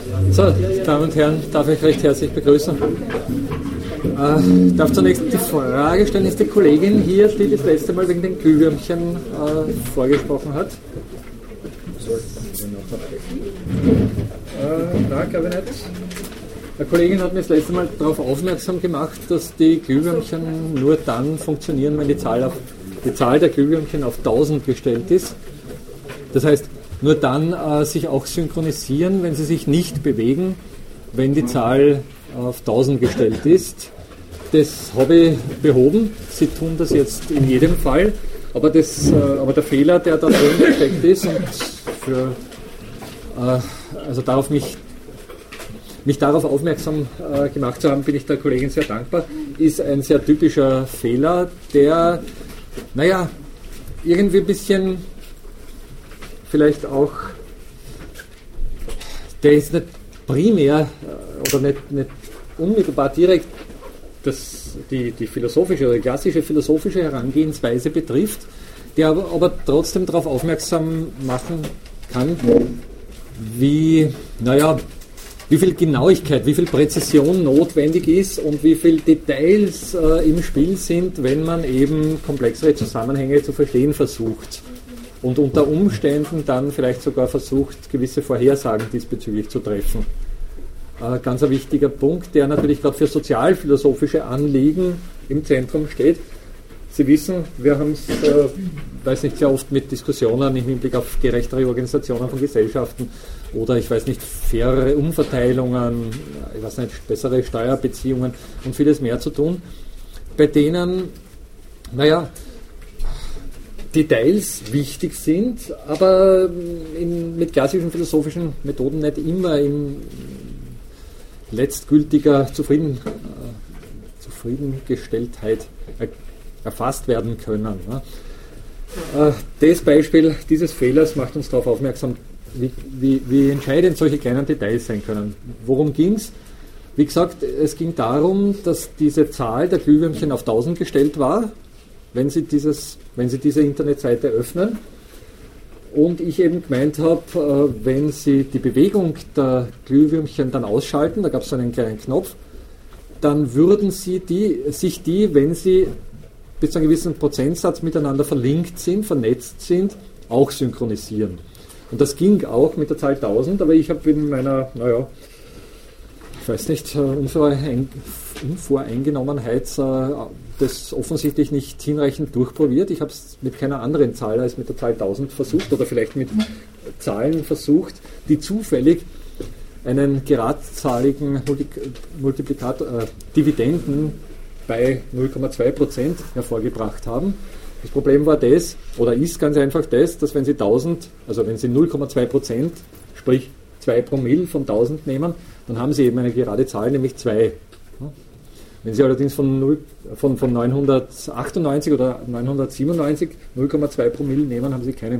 So, Damen und Herren, darf ich recht herzlich begrüßen. Ich darf zunächst die Frage stellen, ist die Kollegin hier, die das letzte Mal wegen den Glühwürmchen vorgesprochen hat? Nein, glaube ich nicht. Eine Kollegin hat mir das letzte Mal darauf aufmerksam gemacht, dass die Glühwürmchen nur dann funktionieren, wenn die Zahl der Glühwürmchen auf 1000 gestellt ist. Das heißt, nur dann sich auch synchronisieren, wenn sie sich nicht bewegen, wenn die Zahl auf 1000 gestellt ist. Das habe ich behoben. Sie tun das jetzt in jedem Fall. Aber der Fehler, der da drin gesteckt ist, und mich darauf aufmerksam gemacht zu haben, bin ich der Kollegin sehr dankbar, ist ein sehr typischer Fehler, der, irgendwie ein bisschen vielleicht auch, der ist nicht primär oder nicht unmittelbar direkt die philosophische oder klassische philosophische Herangehensweise betrifft, der aber trotzdem darauf aufmerksam machen kann, wie viel Genauigkeit, wie viel Präzision notwendig ist und wie viele Details im Spiel sind, wenn man eben komplexere Zusammenhänge zu verstehen versucht und unter Umständen dann vielleicht sogar versucht, gewisse Vorhersagen diesbezüglich zu treffen. Ganz ein wichtiger Punkt, der natürlich gerade für sozialphilosophische Anliegen im Zentrum steht. Sie wissen, wir haben es, sehr oft mit Diskussionen im Hinblick auf gerechtere Organisationen von Gesellschaften oder, faire Umverteilungen, bessere Steuerbeziehungen und vieles mehr zu tun, bei denen, Details wichtig sind, aber mit klassischen philosophischen Methoden nicht immer in letztgültiger Zufriedengestelltheit erfasst werden können. Das Beispiel dieses Fehlers macht uns darauf aufmerksam, wie entscheidend solche kleinen Details sein können. Worum ging es? Wie gesagt, es ging darum, dass diese Zahl der Glühwürmchen auf 1000 gestellt war, wenn Sie diese Internetseite öffnen. Und ich eben gemeint habe, wenn Sie die Bewegung der Glühwürmchen dann ausschalten, da gab es so einen kleinen Knopf, dann würden Sie sich die, wenn sie bis zu einem gewissen Prozentsatz miteinander verlinkt sind, vernetzt sind, auch synchronisieren. Und das ging auch mit der Zahl 1000, aber ich habe in meiner, Unvoreingenommenheit das offensichtlich nicht hinreichend durchprobiert. Ich habe es mit keiner anderen Zahl als mit der Zahl 1000 versucht oder vielleicht mit Zahlen versucht, die zufällig einen geradzahligen Dividenden bei 0,2% hervorgebracht haben. Das Problem war ist ganz einfach dass wenn Sie 0,2%, sprich 2 Promille von 1000 nehmen, dann haben Sie eben eine gerade Zahl, nämlich 2. Wenn Sie allerdings von 998 oder 997 0,2 Promille nehmen, haben Sie keine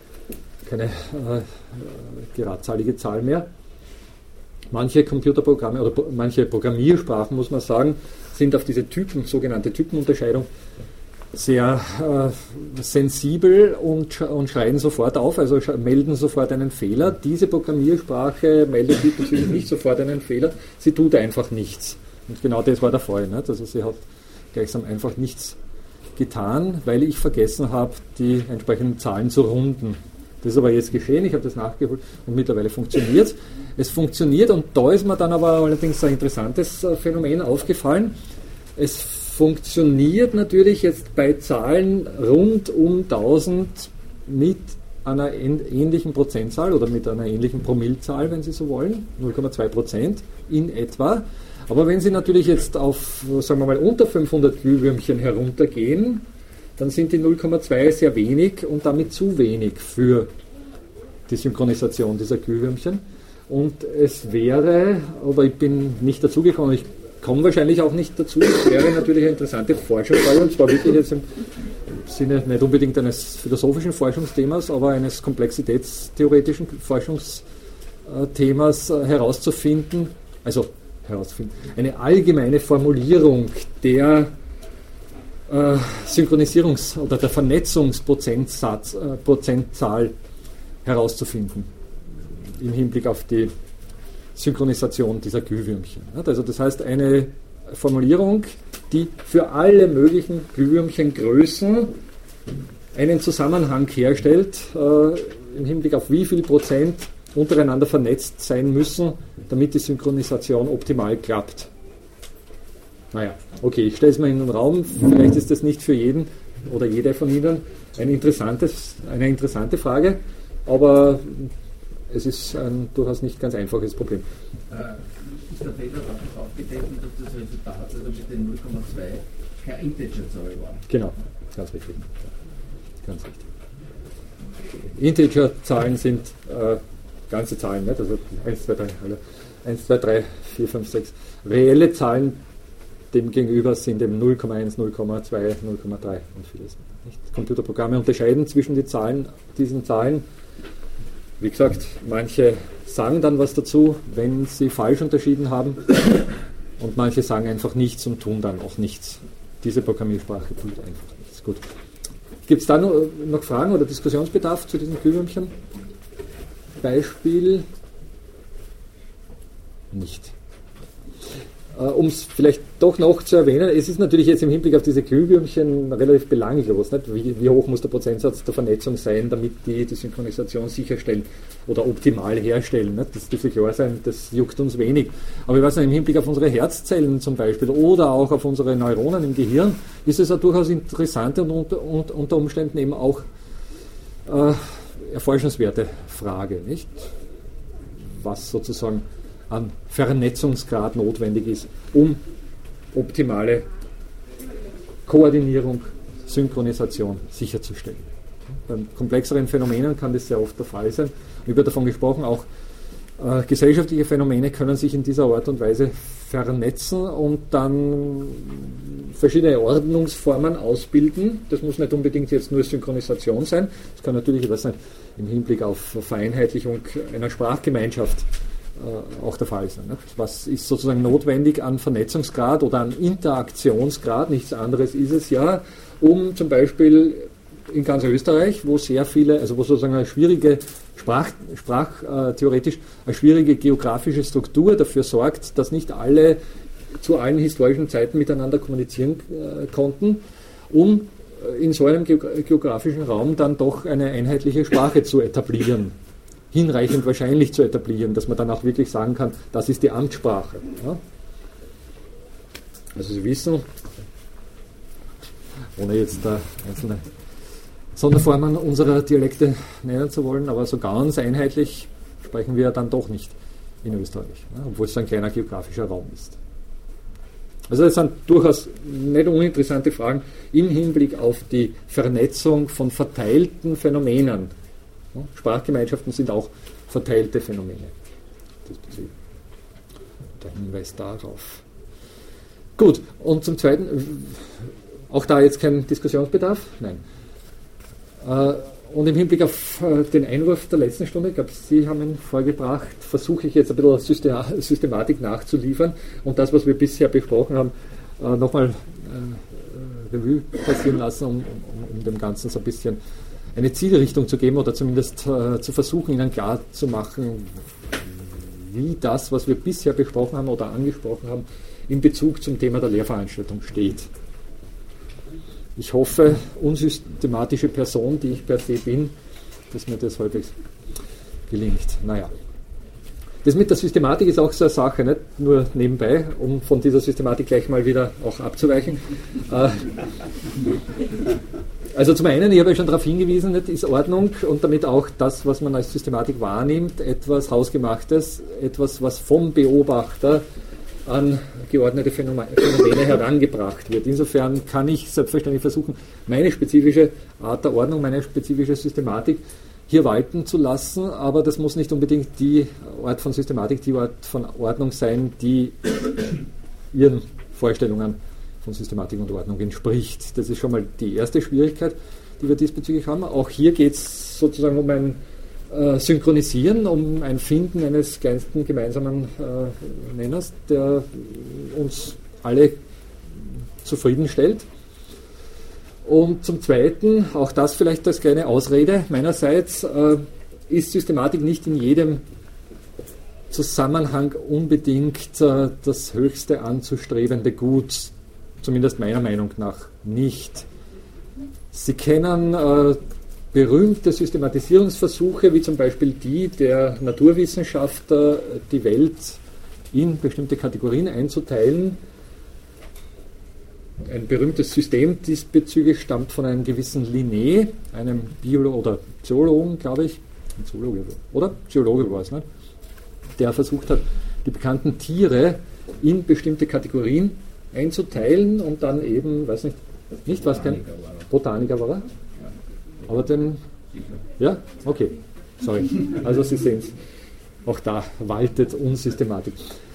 geradzahlige Zahl mehr. Manche Computerprogramme oder manche Programmiersprachen, muss man sagen, sind auf diese sogenannte Typenunterscheidung sehr sensibel und schreien sofort auf, also melden sofort einen Fehler. Diese Programmiersprache meldet diesbezüglich nicht sofort einen Fehler, sie tut einfach nichts. Und genau das war der Fall. Nicht? Also sie hat gleichsam einfach nichts getan, weil ich vergessen habe, die entsprechenden Zahlen zu runden. Das ist aber jetzt geschehen, ich habe das nachgeholt und mittlerweile funktioniert es. Es funktioniert und da ist mir dann aber allerdings ein interessantes Phänomen aufgefallen. Es funktioniert natürlich jetzt bei Zahlen rund um 1000 mit einer ähnlichen Prozentzahl oder mit einer ähnlichen Promillezahl, wenn Sie so wollen, 0,2% in etwa. Aber wenn Sie natürlich jetzt auf, unter 500 Glühwürmchen heruntergehen, dann sind die 0,2 sehr wenig und damit zu wenig für die Synchronisation dieser Glühwürmchen. Und es wäre, aber ich bin nicht dazugekommen, ich komme wahrscheinlich auch nicht dazu, es wäre natürlich eine interessante Forschungsfrage, und zwar wirklich jetzt im Sinne nicht unbedingt eines philosophischen Forschungsthemas, aber eines komplexitätstheoretischen Forschungsthemas herauszufinden, eine allgemeine Formulierung der Synchronisierungs- oder der Vernetzungsprozentzahl herauszufinden im Hinblick auf die Synchronisation dieser Glühwürmchen. Also das heißt eine Formulierung, die für alle möglichen Glühwürmchengrößen einen Zusammenhang herstellt, im Hinblick auf wie viel Prozent untereinander vernetzt sein müssen, damit die Synchronisation optimal klappt. Naja, okay, ich stelle es mal in den Raum, vielleicht ist das nicht für jeden oder jede von Ihnen eine interessante Frage, aber es ist ein durchaus nicht ganz einfaches Problem. Ist der Fehler aufgedeckt, dass das Resultat, also mit den 0,2, kein Integerzahl war? Genau, ganz richtig. Ganz richtig. Integerzahlen sind ganze Zahlen, nicht? Also 1, 2, 3, 4, 5, 6. Reelle Zahlen demgegenüber sind eben 0,1, 0,2, 0,3 und vieles. Nicht? Computerprogramme unterscheiden zwischen diesen Zahlen. Wie gesagt, manche sagen dann was dazu, wenn sie falsch unterschieden haben, und manche sagen einfach nichts und tun dann auch nichts. Diese Programmiersprache tut einfach nichts. Gut. Gibt es da noch Fragen oder Diskussionsbedarf zu diesen Glühwürmchen? Beispiel? Nicht. Um es vielleicht doch noch zu erwähnen, es ist natürlich jetzt im Hinblick auf diese Glühwürmchen relativ belanglos. Nicht? Wie hoch muss der Prozentsatz der Vernetzung sein, damit die Synchronisation sicherstellen oder optimal herstellen? Nicht? Das dürfte klar sein, das juckt uns wenig. Aber ich weiß nicht, im Hinblick auf unsere Herzzellen zum Beispiel oder auch auf unsere Neuronen im Gehirn ist es eine durchaus interessante und unter Umständen eben auch erforschenswerte Frage, nicht? Was sozusagen an Vernetzungsgrad notwendig ist, um optimale Koordinierung, Synchronisation sicherzustellen. Bei komplexeren Phänomenen kann das sehr oft der Fall sein. Ich habe davon gesprochen, auch gesellschaftliche Phänomene können sich in dieser Art und Weise vernetzen und dann verschiedene Ordnungsformen ausbilden. Das muss nicht unbedingt jetzt nur Synchronisation sein. Das kann natürlich, ich weiß nicht, im Hinblick auf Vereinheitlichung einer Sprachgemeinschaft auch der Fall sein. Was ist sozusagen notwendig an Vernetzungsgrad oder an Interaktionsgrad, nichts anderes ist es ja, um zum Beispiel in ganz Österreich, wo sehr viele, also wo sozusagen eine schwierige sprachtheoretisch eine schwierige geografische Struktur dafür sorgt, dass nicht alle zu allen historischen Zeiten miteinander kommunizieren konnten, um in so einem geografischen Raum dann doch eine einheitliche Sprache zu etablieren. Hinreichend wahrscheinlich zu etablieren, dass man dann auch wirklich sagen kann, das ist die Amtssprache. Ja? Also Sie wissen, ohne jetzt da einzelne Sonderformen unserer Dialekte nennen zu wollen, aber so ganz einheitlich sprechen wir dann doch nicht in Österreich, ja? Obwohl es so ein kleiner geografischer Raum ist. Also das sind durchaus nicht uninteressante Fragen im Hinblick auf die Vernetzung von verteilten Phänomenen. Sprachgemeinschaften sind auch verteilte Phänomene. Der Hinweis darauf. Gut, und zum Zweiten, auch da jetzt kein Diskussionsbedarf? Nein. Und im Hinblick auf den Einwurf der letzten Stunde, ich glaube, Sie haben ihn vorgebracht, versuche ich jetzt ein bisschen Systematik nachzuliefern und das, was wir bisher besprochen haben, nochmal Revue passieren lassen, um dem Ganzen so ein bisschen eine Zielrichtung zu geben oder zumindest zu versuchen, Ihnen klar zu machen, wie das, was wir bisher besprochen haben oder angesprochen haben, in Bezug zum Thema der Lehrveranstaltung steht. Ich hoffe, unsystematische Person, die ich per se bin, dass mir das halbwegs gelingt. Naja. Das mit der Systematik ist auch so eine Sache, nicht nur nebenbei, um von dieser Systematik gleich mal wieder auch abzuweichen. Also zum einen, ich habe ja schon darauf hingewiesen, nicht, ist Ordnung und damit auch das, was man als Systematik wahrnimmt, etwas Hausgemachtes, etwas, was vom Beobachter an geordnete Phänomene herangebracht wird. Insofern kann ich selbstverständlich versuchen, meine spezifische Art der Ordnung, meine spezifische Systematik hier walten zu lassen, aber das muss nicht unbedingt die Art von Systematik, die Art von Ordnung sein, die Ihren Vorstellungen von Systematik und Ordnung entspricht. Das ist schon mal die erste Schwierigkeit, die wir diesbezüglich haben. Auch hier geht es sozusagen um ein Synchronisieren, um ein Finden eines kleinsten gemeinsamen Nenners, der uns alle zufriedenstellt. Und zum Zweiten, auch das vielleicht als kleine Ausrede meinerseits, ist Systematik nicht in jedem Zusammenhang unbedingt das höchste anzustrebende Gut, zumindest meiner Meinung nach nicht. Sie kennen berühmte Systematisierungsversuche, wie zum Beispiel die der Naturwissenschaftler, die Welt in bestimmte Kategorien einzuteilen. Ein berühmtes System diesbezüglich stammt von einem gewissen Linné, einem Biologen oder Zoologen, glaube ich, ein Zoologe, oder? Geologe war es, ne? Der versucht hat, die bekannten Tiere in bestimmte Kategorien einzuteilen und dann eben, weiß nicht was, kein Botaniker war er? Aber den, ja, okay, sorry, also Sie sehen es, auch da waltet Unsystematik.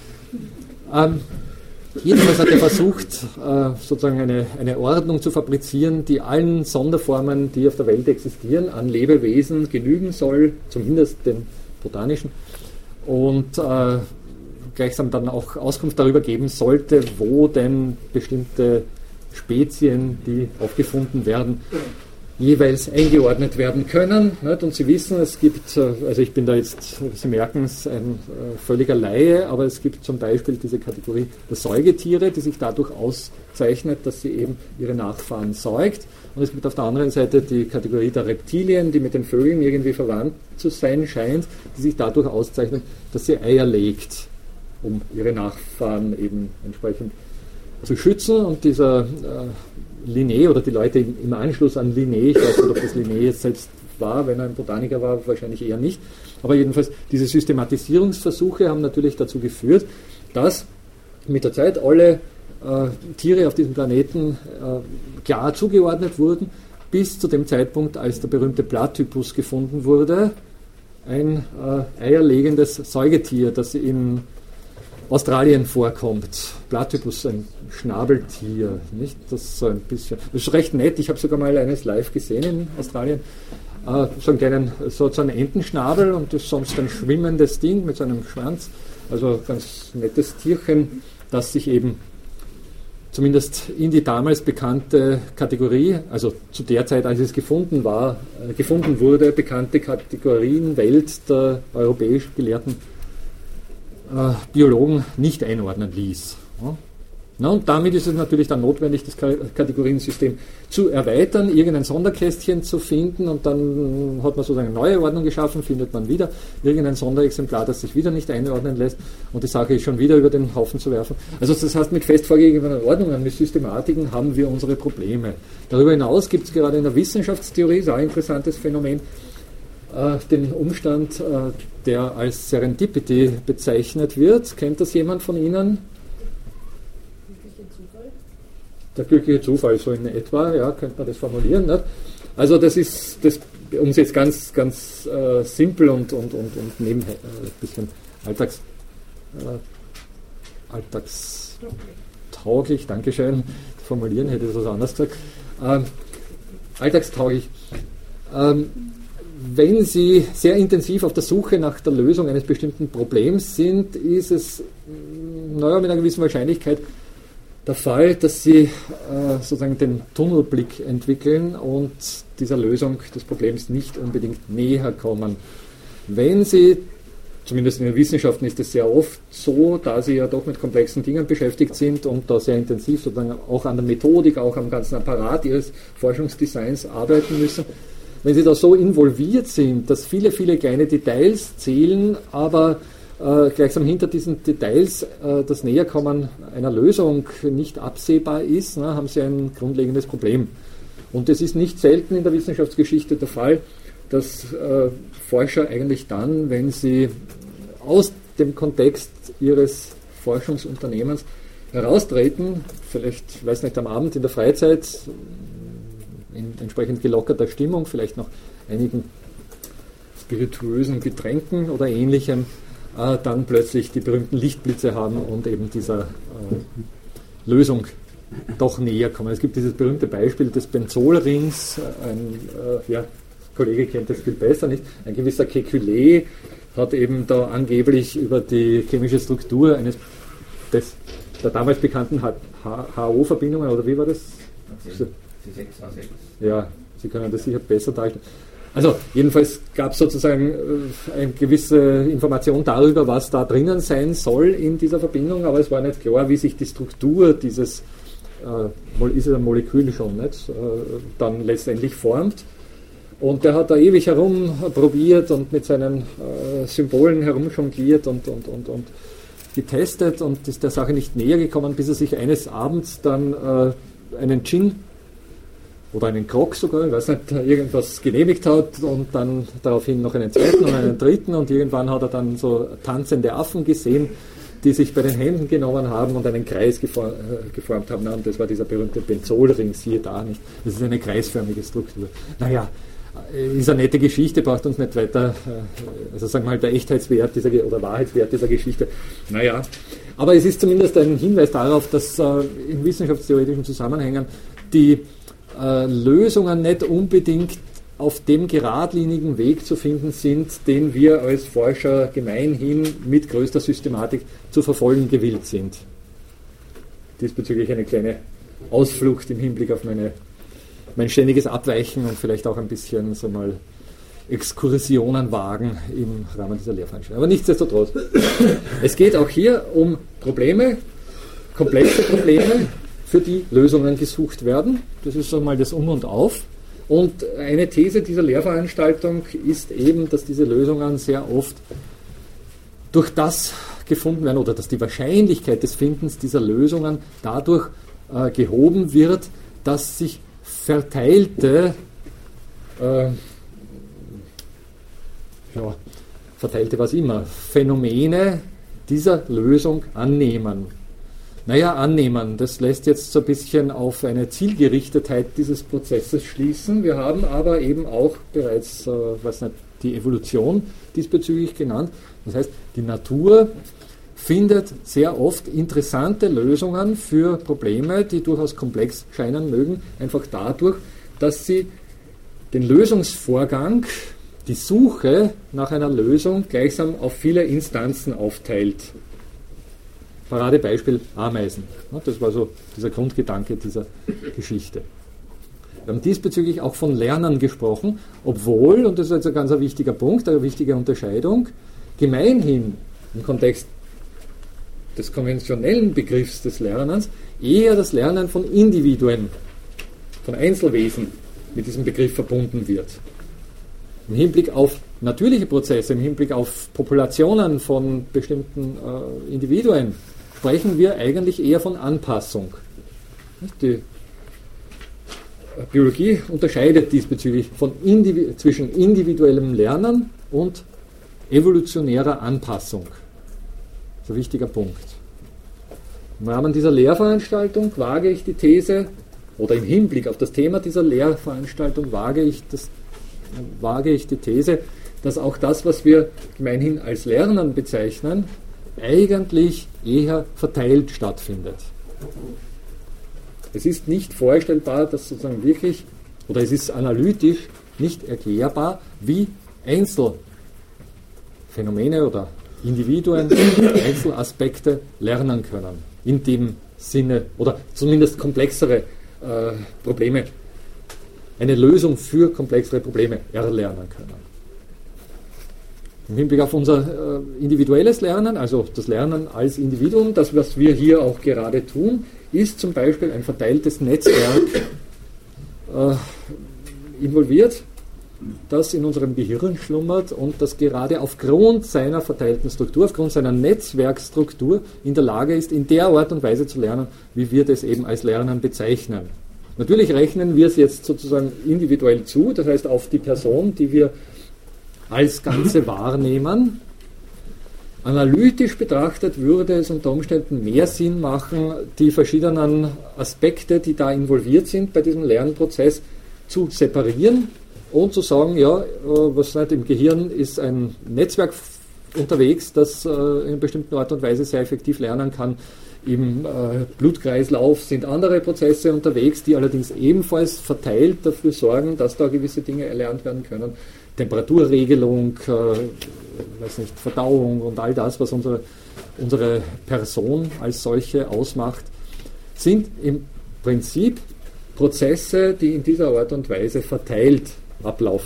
Jedenfalls hat er versucht, sozusagen eine Ordnung zu fabrizieren, die allen Sonderformen, die auf der Welt existieren, an Lebewesen genügen soll, zumindest den botanischen, und gleichsam dann auch Auskunft darüber geben sollte, wo denn bestimmte Spezien, die aufgefunden werden, jeweils eingeordnet werden können. Nicht? Und Sie wissen, es gibt, also ich bin da jetzt, Sie merken es, ein völliger Laie, aber es gibt zum Beispiel diese Kategorie der Säugetiere, die sich dadurch auszeichnet, dass sie eben ihre Nachfahren säugt. Und es gibt auf der anderen Seite die Kategorie der Reptilien, die mit den Vögeln irgendwie verwandt zu sein scheint, die sich dadurch auszeichnet, dass sie Eier legt, um ihre Nachfahren eben entsprechend zu schützen. Und dieser Linné oder die Leute im Anschluss an Linné, ich weiß nicht, ob das Linné jetzt selbst war, wenn er ein Botaniker war, wahrscheinlich eher nicht, aber jedenfalls diese Systematisierungsversuche haben natürlich dazu geführt, dass mit der Zeit alle Tiere auf diesem Planeten klar zugeordnet wurden, bis zu dem Zeitpunkt, als der berühmte Platypus gefunden wurde, ein eierlegendes Säugetier, das in Australien vorkommt. Platypus, ein Schnabeltier, nicht? Das so ein bisschen, das ist recht nett, ich habe sogar mal eines live gesehen in Australien, so einen Entenschnabel und das ist sonst ein schwimmendes Ding mit so einem Schwanz, also ganz nettes Tierchen, das sich eben zumindest in die damals bekannte Kategorie, also zu der Zeit, als es gefunden wurde, bekannte Kategorienwelt der europäisch gelehrten Biologen nicht einordnen ließ. Ja. Na, und damit ist es natürlich dann notwendig, das Kategoriensystem zu erweitern, irgendein Sonderkästchen zu finden und dann hat man sozusagen eine neue Ordnung geschaffen, findet man wieder irgendein Sonderexemplar, das sich wieder nicht einordnen lässt und die Sache ist schon wieder über den Haufen zu werfen. Also das heißt, mit fest vorgegebenen Ordnungen, mit Systematiken haben wir unsere Probleme. Darüber hinaus gibt es gerade in der Wissenschaftstheorie, ist auch ein interessantes Phänomen, den Umstand, der als Serendipity bezeichnet wird. Kennt das jemand von Ihnen? Der glückliche Zufall, so in etwa, ja, könnte man das formulieren. Nicht? Also das ist, um es jetzt ganz simpel und nebenher ein bisschen alltagstauglich, Dankeschön, formulieren hätte ich das anders gesagt, alltagstauglich. Wenn Sie sehr intensiv auf der Suche nach der Lösung eines bestimmten Problems sind, ist es mit einer gewissen Wahrscheinlichkeit der Fall, dass Sie sozusagen den Tunnelblick entwickeln und dieser Lösung des Problems nicht unbedingt näher kommen. Wenn Sie, zumindest in den Wissenschaften ist es sehr oft so, da Sie ja doch mit komplexen Dingen beschäftigt sind und da sehr intensiv sozusagen auch an der Methodik, auch am ganzen Apparat Ihres Forschungsdesigns arbeiten müssen, wenn Sie da so involviert sind, dass viele kleine Details zählen, aber gleichsam hinter diesen Details das Näherkommen einer Lösung nicht absehbar ist, haben Sie ein grundlegendes Problem. Und es ist nicht selten in der Wissenschaftsgeschichte der Fall, dass Forscher eigentlich dann, wenn sie aus dem Kontext ihres Forschungsunternehmens heraustreten, vielleicht, ich weiß nicht, am Abend in der Freizeit, in entsprechend gelockerter Stimmung, vielleicht noch einigen spirituösen Getränken oder ähnlichem, dann plötzlich die berühmten Lichtblitze haben und eben dieser Lösung doch näher kommen. Es gibt dieses berühmte Beispiel des Benzolrings, ein Kollege kennt das viel besser, nicht? Ein gewisser Kekulé hat eben da angeblich über die chemische Struktur der damals bekannten HO-Verbindungen, oder wie war das? C6, H6. Ja, Sie können das sicher besser darstellen. Also jedenfalls gab es sozusagen eine gewisse Information darüber, was da drinnen sein soll in dieser Verbindung, aber es war nicht klar, wie sich die Struktur dieses, ist es ein Molekül schon, nicht, dann letztendlich formt. Und der hat da ewig herumprobiert und mit seinen Symbolen herumjongliert und getestet und ist der Sache nicht näher gekommen, bis er sich eines Abends dann einen Gin oder einen Grog sogar, ich weiß nicht, irgendwas genehmigt hat und dann daraufhin noch einen zweiten und einen dritten und irgendwann hat er dann so tanzende Affen gesehen, die sich bei den Händen genommen haben und einen Kreis geformt haben. Und das war dieser berühmte Benzolring, siehe da nicht. Das ist eine kreisförmige Struktur. Naja, ist eine nette Geschichte, braucht uns nicht weiter, also sagen wir halt der Echtheitswert oder Wahrheitswert dieser Geschichte. Naja, aber es ist zumindest ein Hinweis darauf, dass in wissenschaftstheoretischen Zusammenhängen die Lösungen nicht unbedingt auf dem geradlinigen Weg zu finden sind, den wir als Forscher gemeinhin mit größter Systematik zu verfolgen gewillt sind. Diesbezüglich eine kleine Ausflucht im Hinblick auf mein ständiges Abweichen und vielleicht auch ein bisschen so mal Exkursionen wagen im Rahmen dieser Lehrveranstaltung. Aber nichtsdestotrotz, es geht auch hier um Probleme, komplexe Probleme, für die Lösungen gesucht werden. Das ist so mal das Um und Auf. Und eine These dieser Lehrveranstaltung ist eben, dass diese Lösungen sehr oft durch das gefunden werden oder dass die Wahrscheinlichkeit des Findens dieser Lösungen dadurch gehoben wird, dass sich verteilte was immer, Phänomene dieser Lösung annehmen. Naja, annehmen, das lässt jetzt so ein bisschen auf eine Zielgerichtetheit dieses Prozesses schließen. Wir haben aber eben auch bereits die Evolution diesbezüglich genannt. Das heißt, die Natur findet sehr oft interessante Lösungen für Probleme, die durchaus komplex scheinen mögen, einfach dadurch, dass sie den Lösungsvorgang, die Suche nach einer Lösung gleichsam auf viele Instanzen aufteilt. Paradebeispiel Ameisen. Das war so dieser Grundgedanke dieser Geschichte. Wir haben diesbezüglich auch von Lernen gesprochen, obwohl, und das ist jetzt ein ganz wichtiger Punkt, eine wichtige Unterscheidung, gemeinhin im Kontext des konventionellen Begriffs des Lernens eher das Lernen von Individuen, von Einzelwesen mit diesem Begriff verbunden wird. Im Hinblick auf natürliche Prozesse, im Hinblick auf Populationen von bestimmten Individuen, sprechen wir eigentlich eher von Anpassung. Die Biologie unterscheidet diesbezüglich zwischen individuellem Lernen und evolutionärer Anpassung. Das ist ein wichtiger Punkt. Im Rahmen dieser Lehrveranstaltung wage ich die These, oder im Hinblick auf das Thema dieser Lehrveranstaltung wage ich die These, dass auch das, was wir gemeinhin als Lernen bezeichnen, eigentlich eher verteilt stattfindet. Es ist nicht vorstellbar, dass sozusagen wirklich, oder es ist analytisch nicht erklärbar, wie Einzelphänomene oder Individuen, Einzelaspekte lernen können. In dem Sinne, oder zumindest komplexere Probleme, eine Lösung für komplexere Probleme erlernen können. Im Hinblick auf unser individuelles Lernen, also das Lernen als Individuum, das, was wir hier auch gerade tun, ist zum Beispiel ein verteiltes Netzwerk involviert, das in unserem Gehirn schlummert und das gerade aufgrund seiner verteilten Struktur, aufgrund seiner Netzwerkstruktur in der Lage ist, in der Art und Weise zu lernen, wie wir das eben als Lernen bezeichnen. Natürlich rechnen wir es jetzt sozusagen individuell zu, das heißt auf die Person, die wir als Ganze wahrnehmen. Analytisch betrachtet würde es unter Umständen mehr Sinn machen, die verschiedenen Aspekte, die da involviert sind bei diesem Lernprozess, zu separieren und zu sagen, ja, was nicht, im Gehirn ist ein Netzwerk unterwegs, das in einer bestimmten Art und Weise sehr effektiv lernen kann. Im Blutkreislauf sind andere Prozesse unterwegs, die allerdings ebenfalls verteilt dafür sorgen, dass da gewisse Dinge erlernt werden können. Temperaturregelung, Verdauung und all das, was unsere Person als solche ausmacht, sind im Prinzip Prozesse, die in dieser Art und Weise verteilt ablaufen.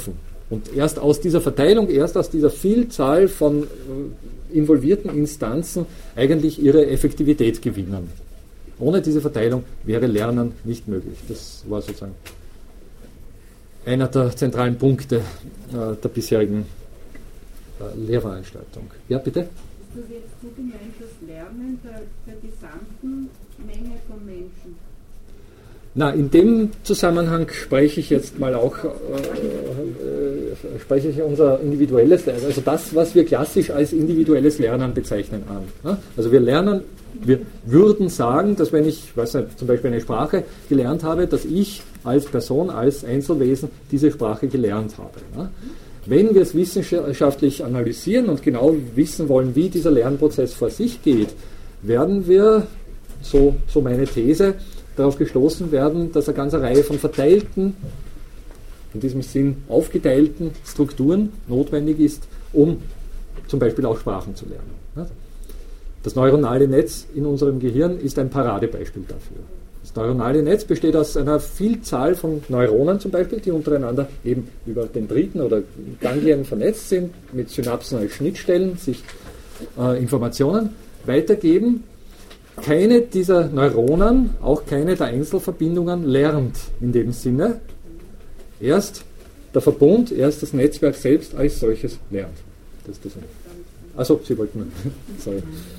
Und erst aus dieser Verteilung, erst aus dieser Vielzahl von involvierten Instanzen eigentlich ihre Effektivität gewinnen. Ohne diese Verteilung wäre Lernen nicht möglich. Das war sozusagen einer der zentralen Punkte der bisherigen Lehrveranstaltung. Ja, bitte? Ist das jetzt so gemeint, das Lernen der gesamten Menge von Menschen? Na, in dem Zusammenhang spreche ich jetzt mal auch spreche ich unser individuelles Lernen, also das, was wir klassisch als individuelles Lernen bezeichnen, an. Also wir würden sagen, dass wenn ich, weiß nicht, zum Beispiel eine Sprache gelernt habe, dass ich als Person, als Einzelwesen diese Sprache gelernt habe. Wenn wir es wissenschaftlich analysieren und genau wissen wollen, wie dieser Lernprozess vor sich geht, werden wir, so meine These, darauf gestoßen werden, dass eine ganze Reihe von verteilten, in diesem Sinn aufgeteilten Strukturen notwendig ist, um zum Beispiel auch Sprachen zu lernen. Das neuronale Netz in unserem Gehirn ist ein Paradebeispiel dafür. Das neuronale Netz besteht aus einer Vielzahl von Neuronen zum Beispiel, die untereinander eben über Dendriten oder Ganglien vernetzt sind, mit Synapsen als Schnittstellen sich Informationen weitergeben. Keine dieser Neuronen, auch keine der Einzelverbindungen lernt in dem Sinne. Erst der Verbund, erst das Netzwerk selbst als solches lernt. Das ist das. Achso, Sie wollten. Sorry.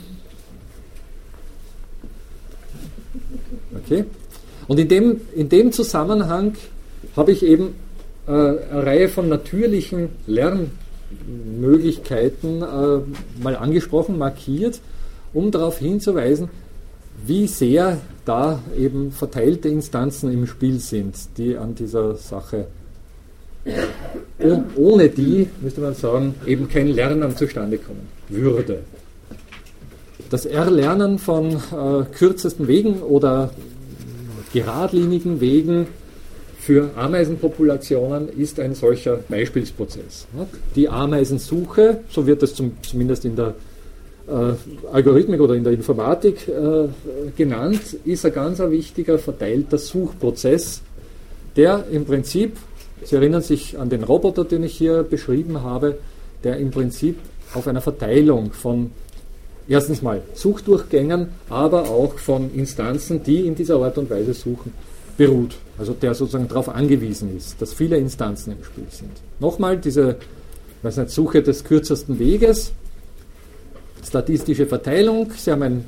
Okay. Und in dem Zusammenhang habe ich eben eine Reihe von natürlichen Lernmöglichkeiten mal angesprochen, markiert, um darauf hinzuweisen, wie sehr da eben verteilte Instanzen im Spiel sind, die an dieser Sache, ohne die, müsste man sagen, eben kein Lernen zustande kommen würde. Das Erlernen von kürzesten Wegen oder geradlinigen Wegen für Ameisenpopulationen ist ein solcher Beispielsprozess. Die Ameisensuche, so wird es zumindest in der Algorithmik oder in der Informatik genannt, ist ein ganz wichtiger verteilter Suchprozess, der im Prinzip, Sie erinnern sich an den Roboter, den ich hier beschrieben habe, der im Prinzip auf einer Verteilung von erstens mal Suchdurchgängen, aber auch von Instanzen, die in dieser Art und Weise suchen, beruht. Also der sozusagen darauf angewiesen ist, dass viele Instanzen im Spiel sind. Nochmal diese Suche des kürzesten Weges, statistische Verteilung. Sie haben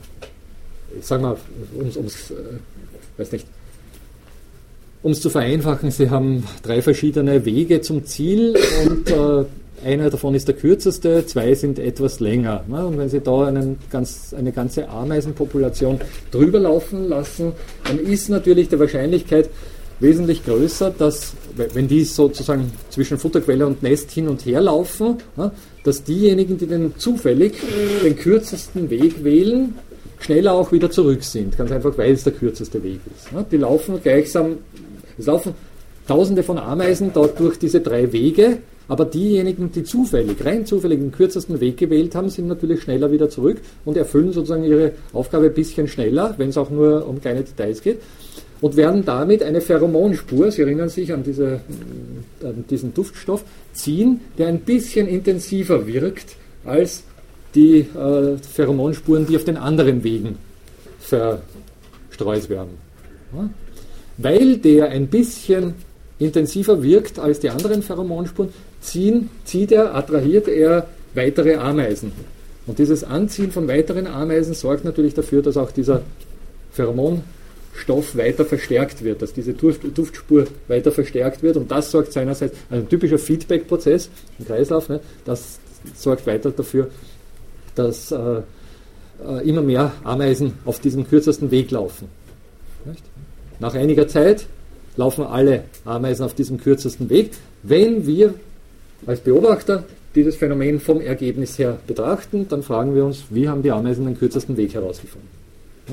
um es zu vereinfachen, Sie haben 3 verschiedene Wege zum Ziel und einer davon ist der kürzeste, 2 sind etwas länger. Und wenn Sie da eine ganze Ameisenpopulation drüber laufen lassen, dann ist natürlich die Wahrscheinlichkeit wesentlich größer, dass, wenn die sozusagen zwischen Futterquelle und Nest hin und her laufen, dass diejenigen, die zufällig den kürzesten Weg wählen, schneller auch wieder zurück sind. Ganz einfach, weil es der kürzeste Weg ist. Die laufen gleichsam, es laufen Tausende von Ameisen dort durch diese 3 Wege, aber diejenigen, die rein zufällig den kürzesten Weg gewählt haben, sind natürlich schneller wieder zurück und erfüllen sozusagen ihre Aufgabe ein bisschen schneller, wenn es auch nur um kleine Details geht, und werden damit eine Pheromonspur, Sie erinnern sich an diesen Duftstoff, ziehen, der ein bisschen intensiver wirkt als die Pheromonspuren, die auf den anderen Wegen verstreut werden. Ja? Weil der ein bisschen intensiver wirkt als die anderen Pheromonspuren, attrahiert er weitere Ameisen. Und dieses Anziehen von weiteren Ameisen sorgt natürlich dafür, dass auch dieser Pheromonstoff weiter verstärkt wird, dass diese Duftspur weiter verstärkt wird, und das sorgt seinerseits, also ein typischer Feedback-Prozess im Kreislauf, das sorgt weiter dafür, dass immer mehr Ameisen auf diesem kürzesten Weg laufen. Nicht? Nach einiger Zeit laufen alle Ameisen auf diesem kürzesten Weg. Wenn wir als Beobachter dieses Phänomen vom Ergebnis her betrachten, dann fragen wir uns, wie haben die Ameisen den kürzesten Weg herausgefunden? Ja?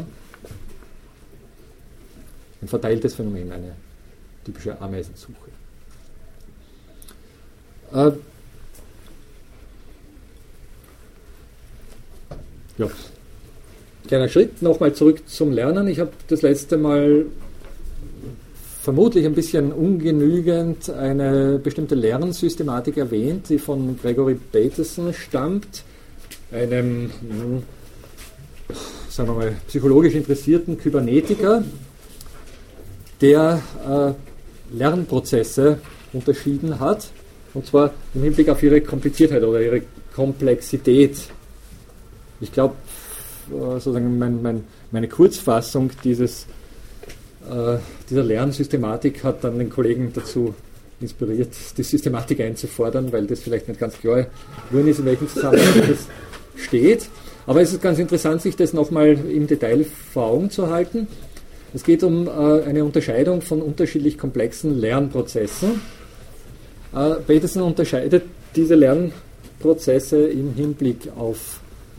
Ein verteiltes Phänomen, eine typische Ameisensuche. Ja. Kleiner Schritt, nochmal zurück zum Lernen. Ich habe das letzte Mal vermutlich ein bisschen ungenügend eine bestimmte Lernsystematik erwähnt, die von Gregory Bateson stammt, einem, sagen wir mal, psychologisch interessierten Kybernetiker, der Lernprozesse unterschieden hat, und zwar im Hinblick auf ihre Kompliziertheit oder ihre Komplexität. Ich glaube, sozusagen meine Kurzfassung dieser Lernsystematik hat dann den Kollegen dazu inspiriert, die Systematik einzufordern, weil das vielleicht nicht ganz klar geworden ist, in welchem Zusammenhang das steht. Aber es ist ganz interessant, sich das nochmal im Detail vor Augen zu halten. Es geht um eine Unterscheidung von unterschiedlich komplexen Lernprozessen. Bateson unterscheidet diese Lernprozesse im Hinblick auf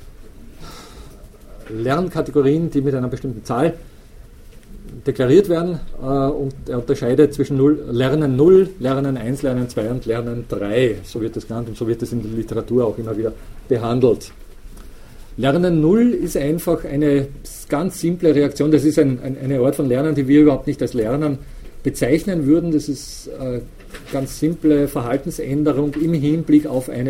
Lernkategorien, die mit einer bestimmten Zahl deklariert werden, und er unterscheidet zwischen Lernen 0, Lernen 1, Lernen 2 und Lernen 3. So wird das genannt und so wird das in der Literatur auch immer wieder behandelt. Lernen 0 ist einfach eine ganz simple Reaktion. Das ist eine Art von Lernen, die wir überhaupt nicht als Lernen bezeichnen würden. Das ist ganz simple Verhaltensänderung im Hinblick auf ein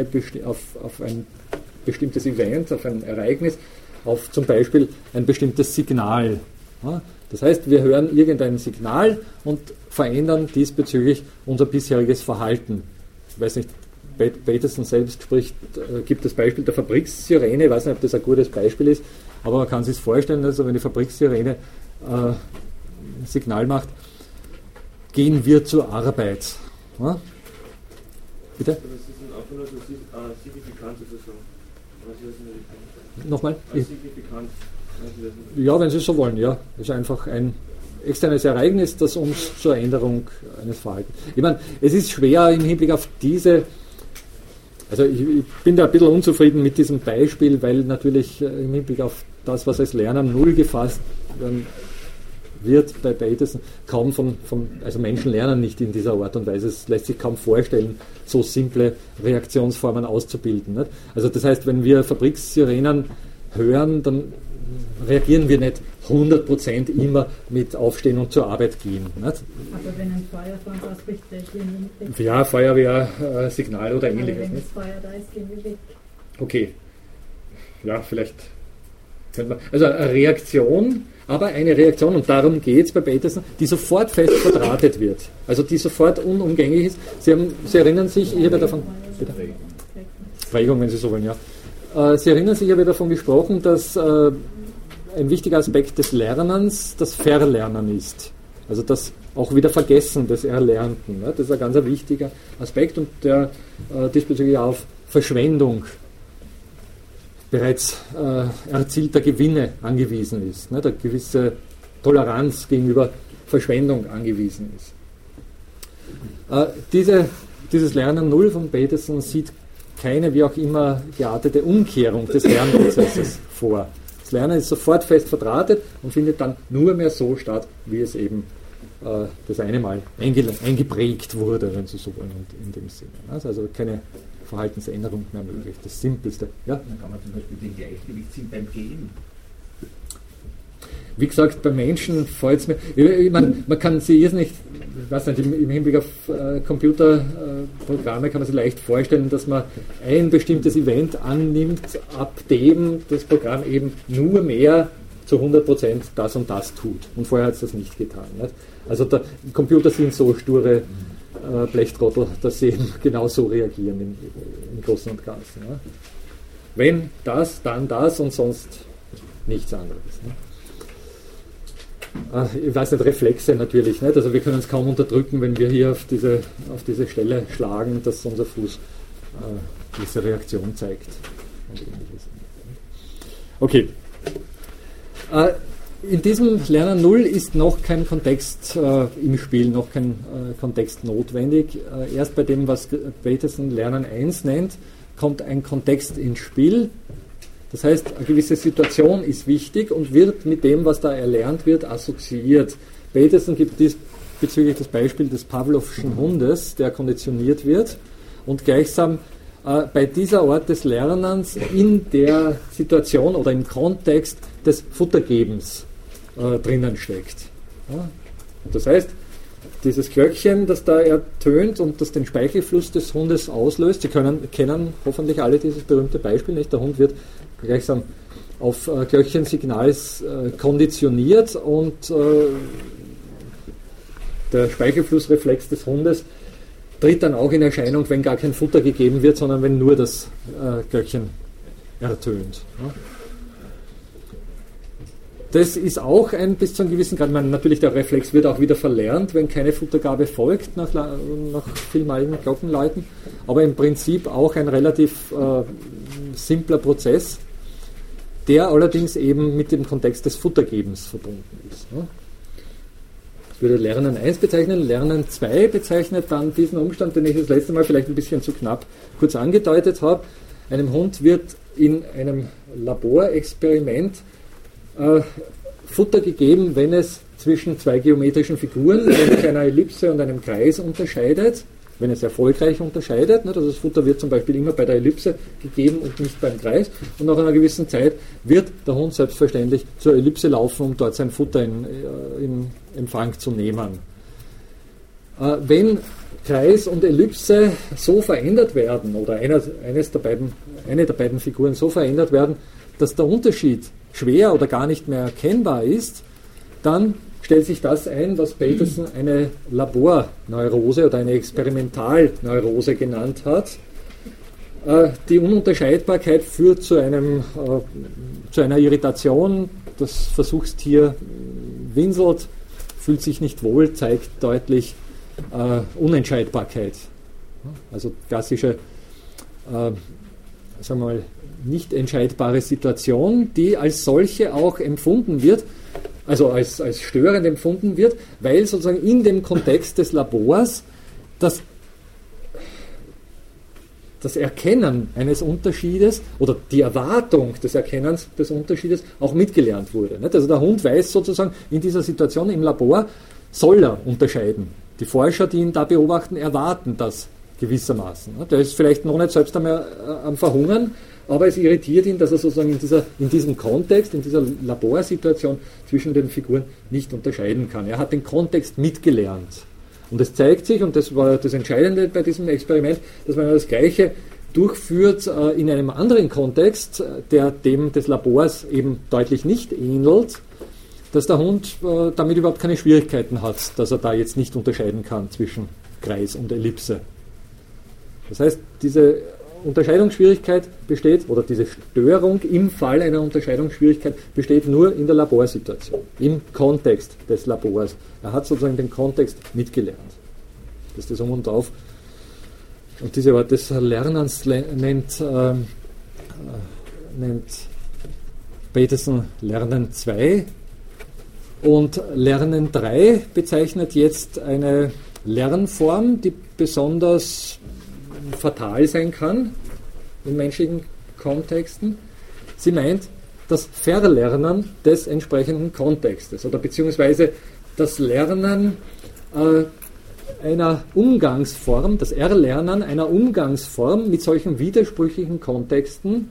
bestimmtes Event, auf ein Ereignis, auf zum Beispiel ein bestimmtes Signal. Ja, das heißt, wir hören irgendein Signal und verändern diesbezüglich unser bisheriges Verhalten. Ich weiß nicht, Bateson selbst gibt das Beispiel der Fabrikssirene. Ich weiß nicht, ob das ein gutes Beispiel ist, aber man kann sich vorstellen, also wenn die Fabrikssirene ein Signal macht, gehen wir zur Arbeit. Ja? Bitte? Das ist einfach nur so signifikant sozusagen. Nochmal? Signifikant. Ja, wenn Sie so wollen, ja. Das ist einfach ein externes Ereignis, das uns zur Änderung eines Verhaltens. Ich meine, es ist schwer im Hinblick auf diese, also ich bin da ein bisschen unzufrieden mit diesem Beispiel, weil natürlich im Hinblick auf das, was als Lernen 0 gefasst wird bei Bateson, kaum also Menschen lernen nicht in dieser Art und Weise. Es lässt sich kaum vorstellen, so simple Reaktionsformen auszubilden. Nicht? Also das heißt, wenn wir Fabrikssirenen hören, dann reagieren wir nicht 100% immer mit Aufstehen und zur Arbeit gehen. Nicht? Aber wenn ein Feuer vor uns ausbricht, gehen wir nicht weg. Ja, Feuerwehr, Signal oder ähnliches. Aber wenn nicht? das Feuer da ist, gehen wir weg. Okay. Ja, vielleicht könnte man. Also eine Reaktion, aber eine Reaktion, und darum geht es bei Bateson, die sofort fest verdrahtet wird. Also die sofort unumgänglich ist. Sie erinnern sich, ich habe davon. Bitte? Prägung, wenn Sie so wollen, ja. Sie erinnern sich, ich habe davon gesprochen, dass ein wichtiger Aspekt des Lernens das Verlernen ist. Also das auch wieder Vergessen des Erlernten. Ne? Das ist ein ganz wichtiger Aspekt, und der diesbezüglich auf Verschwendung bereits erzielter Gewinne angewiesen ist. Ne? Eine gewisse Toleranz gegenüber Verschwendung angewiesen ist. Dieses Lernen 0 von Bateson sieht keine wie auch immer geartete Umkehrung des Lernprozesses vor. Das Lernen ist sofort fest verdrahtet und findet dann nur mehr so statt, wie es eben das eine Mal eingeprägt wurde, wenn Sie so wollen, in dem Sinne. Also keine Verhaltensänderung mehr möglich. Das Simpelste. Ja? Dann kann man zum Beispiel den Gleichgewichtssinn beim Gehen. Wie gesagt, bei Menschen fällt es mir. Ich meine, man kann sich jetzt nicht, ich weiß nicht, im Hinblick auf Computerprogramme kann man sich leicht vorstellen, dass man ein bestimmtes Event annimmt, ab dem das Programm eben nur mehr zu 100% das und das tut. Und vorher hat es das nicht getan. Nicht? Also Computer sind so sture Blechtrottel, dass sie eben genau so reagieren im Großen und Ganzen. Ja? Wenn das, dann das und sonst nichts anderes. Ne? Ich weiß nicht, Reflexe natürlich nicht. Also wir können es kaum unterdrücken, wenn wir hier auf diese Stelle schlagen, dass unser Fuß diese Reaktion zeigt. Okay. In diesem Lernen 0 ist noch kein Kontext im Spiel, noch kein Kontext notwendig. Erst bei dem, was Bateson Lernen 1 nennt, kommt ein Kontext ins Spiel. Das heißt, eine gewisse Situation ist wichtig und wird mit dem, was da erlernt wird, assoziiert. Bateson gibt diesbezüglich das Beispiel des Pavlovschen Hundes, der konditioniert wird und gleichsam bei dieser Art des Lernens in der Situation oder im Kontext des Futtergebens drinnen steckt. Ja? Das heißt, dieses Glöckchen, das da ertönt und das den Speichelfluss des Hundes auslöst. Sie kennen hoffentlich alle dieses berühmte Beispiel, nicht? Der Hund wird gleichsam auf Glöckchensignals konditioniert und der Speichelflussreflex des Hundes tritt dann auch in Erscheinung, wenn gar kein Futter gegeben wird, sondern wenn nur das Glöckchen ertönt. Ja. Das ist auch bis zu einem gewissen Grad, natürlich der Reflex wird auch wieder verlernt, wenn keine Futtergabe folgt nach vielmaligen Glockenläuten, aber im Prinzip auch ein relativ simpler Prozess, der allerdings eben mit dem Kontext des Futtergebens verbunden ist. Ja. Ich würde Lernen 1 bezeichnen, Lernen 2 bezeichnet dann diesen Umstand, den ich das letzte Mal vielleicht ein bisschen zu knapp kurz angedeutet habe. Einem Hund wird in einem Laborexperiment Futter gegeben, wenn es zwischen zwei geometrischen Figuren, nämlich einer Ellipse und einem Kreis unterscheidet, wenn es erfolgreich unterscheidet. Also das Futter wird zum Beispiel immer bei der Ellipse gegeben und nicht beim Kreis. Und nach einer gewissen Zeit wird der Hund selbstverständlich zur Ellipse laufen, um dort sein Futter in Empfang zu nehmen. Wenn Kreis und Ellipse so verändert werden, oder eine der beiden Figuren so verändert werden, dass der Unterschied schwer oder gar nicht mehr erkennbar ist, dann stellt sich das ein, was Peterson eine Laborneurose oder eine Experimentalneurose genannt hat. Die Ununterscheidbarkeit führt zu einer Irritation. Das Versuchstier winselt, fühlt sich nicht wohl, zeigt deutlich Unentscheidbarkeit. Also klassische, sagen wir mal, nicht entscheidbare Situation, die als solche auch empfunden wird, also als störend empfunden wird, weil sozusagen in dem Kontext des Labors das Erkennen eines Unterschiedes oder die Erwartung des Erkennens des Unterschiedes auch mitgelernt wurde. Also der Hund weiß sozusagen, in dieser Situation im Labor soll er unterscheiden. Die Forscher, die ihn da beobachten, erwarten das gewissermaßen. Der ist vielleicht noch nicht selbst am Verhungern, aber es irritiert ihn, dass er sozusagen in diesem Kontext, in dieser Laborsituation zwischen den Figuren nicht unterscheiden kann. Er hat den Kontext mitgelernt. Und es zeigt sich, und das war das Entscheidende bei diesem Experiment, dass man das Gleiche durchführt in einem anderen Kontext, der dem des Labors eben deutlich nicht ähnelt, dass der Hund damit überhaupt keine Schwierigkeiten hat, dass er da jetzt nicht unterscheiden kann zwischen Kreis und Ellipse. Das heißt, diese Unterscheidungsschwierigkeit besteht, oder diese Störung im Fall einer Unterscheidungsschwierigkeit besteht nur in der Laborsituation, im Kontext des Labors. Er hat sozusagen den Kontext mitgelernt. Das ist das Um und Auf. Und diese Art des Lernens nennt Peterson Lernen 2 und Lernen 3 bezeichnet jetzt eine Lernform, die besonders fatal sein kann in menschlichen Kontexten. Sie meint das Verlernen des entsprechenden Kontextes oder beziehungsweise das Lernen einer Umgangsform, das Erlernen einer Umgangsform mit solchen widersprüchlichen Kontexten,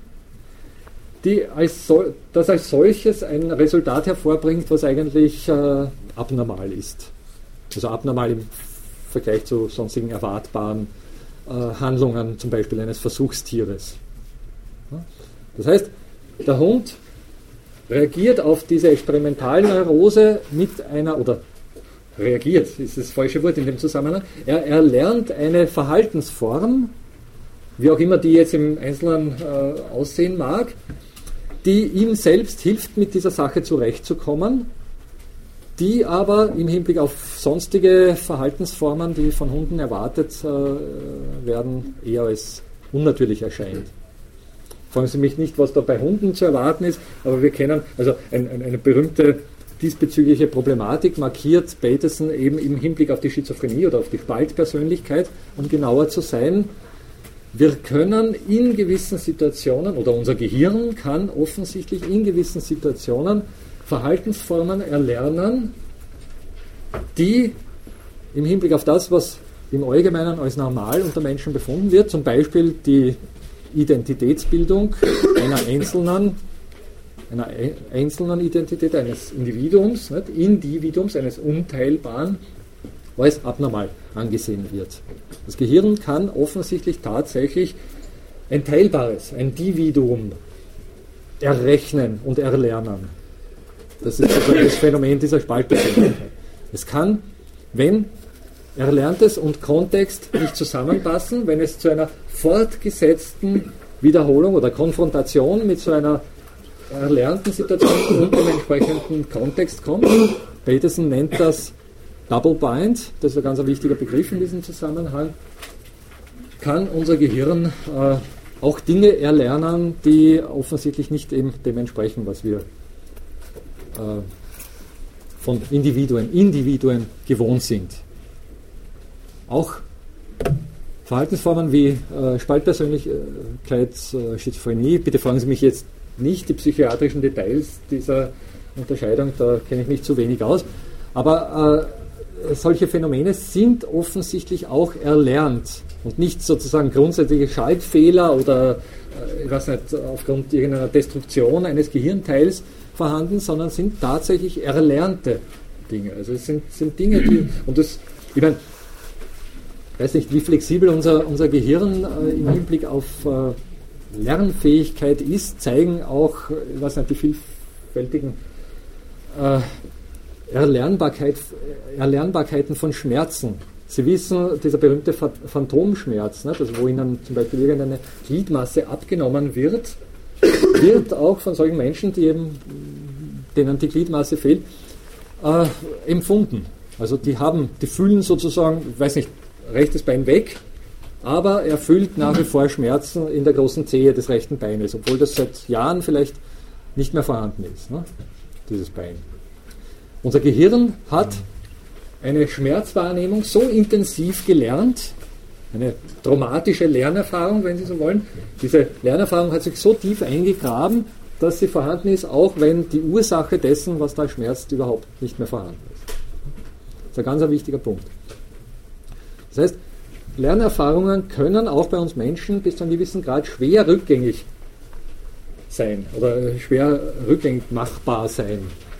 das als solches ein Resultat hervorbringt, was eigentlich abnormal ist. Also abnormal im Vergleich zu sonstigen erwartbaren Handlungen, zum Beispiel eines Versuchstieres. Das heißt, der Hund reagiert auf diese Experimentalneurose reagiert, ist das falsche Wort in dem Zusammenhang, er lernt eine Verhaltensform, wie auch immer die jetzt im Einzelnen aussehen mag, die ihm selbst hilft, mit dieser Sache zurechtzukommen, die aber im Hinblick auf sonstige Verhaltensformen, die von Hunden erwartet werden, eher als unnatürlich erscheint. Fragen Sie mich nicht, was da bei Hunden zu erwarten ist, aber wir kennen, also eine berühmte diesbezügliche Problematik markiert Peterson eben im Hinblick auf die Schizophrenie oder auf die Spaltpersönlichkeit, um genauer zu sein. Wir können in gewissen Situationen, oder unser Gehirn kann offensichtlich in gewissen Situationen Verhaltensformen erlernen, die im Hinblick auf das, was im Allgemeinen als normal unter Menschen befunden wird, zum Beispiel die Identitätsbildung einer einzelnen Identität, eines Individuums, eines unteilbaren als abnormal angesehen wird. Das Gehirn kann offensichtlich tatsächlich ein teilbares, ein Dividuum errechnen und erlernen. Das ist das Phänomen dieser Spaltpersönlichkeit. Es kann, wenn Erlerntes und Kontext nicht zusammenpassen, wenn es zu einer fortgesetzten Wiederholung oder Konfrontation mit so einer erlernten Situation und dem entsprechenden Kontext kommt. Peterson nennt das Double Bind, das ist ein ganz wichtiger Begriff in diesem Zusammenhang, kann unser Gehirn auch Dinge erlernen, die offensichtlich nicht eben dem entsprechen, was wir von Individuen gewohnt sind. Auch Verhaltensformen wie Spaltpersönlichkeit, Schizophrenie, bitte fragen Sie mich jetzt nicht die psychiatrischen Details dieser Unterscheidung, da kenne ich mich zu wenig aus, aber solche Phänomene sind offensichtlich auch erlernt und nicht sozusagen grundsätzliche Schaltfehler oder ich weiß nicht, aufgrund irgendeiner Destruktion eines Gehirnteils vorhanden, sondern sind tatsächlich erlernte Dinge. Also es sind Dinge, die, und das, ich meine, ich weiß nicht, wie flexibel unser Gehirn im Hinblick auf Lernfähigkeit ist, zeigen auch, ich weiß nicht, die vielfältigen Erlernbarkeiten von Schmerzen. Sie wissen, dieser berühmte Phantomschmerz, also wo Ihnen zum Beispiel irgendeine Gliedmasse abgenommen wird auch von solchen Menschen, denen die Gliedmasse fehlt, empfunden. Also die fühlen sozusagen, ich weiß nicht, rechtes Bein weg, aber er fühlt nach wie vor Schmerzen in der großen Zehe des rechten Beines, obwohl das seit Jahren vielleicht nicht mehr vorhanden ist, dieses Bein. Unser Gehirn hat eine Schmerzwahrnehmung so intensiv gelernt, eine traumatische Lernerfahrung, wenn Sie so wollen. Diese Lernerfahrung hat sich so tief eingegraben, dass sie vorhanden ist, auch wenn die Ursache dessen, was da schmerzt, überhaupt nicht mehr vorhanden ist. Das ist ein ganz wichtiger Punkt. Das heißt, Lernerfahrungen können auch bei uns Menschen bis zu einem gewissen Grad schwer rückgängig sein oder schwer rückgängig machbar sein.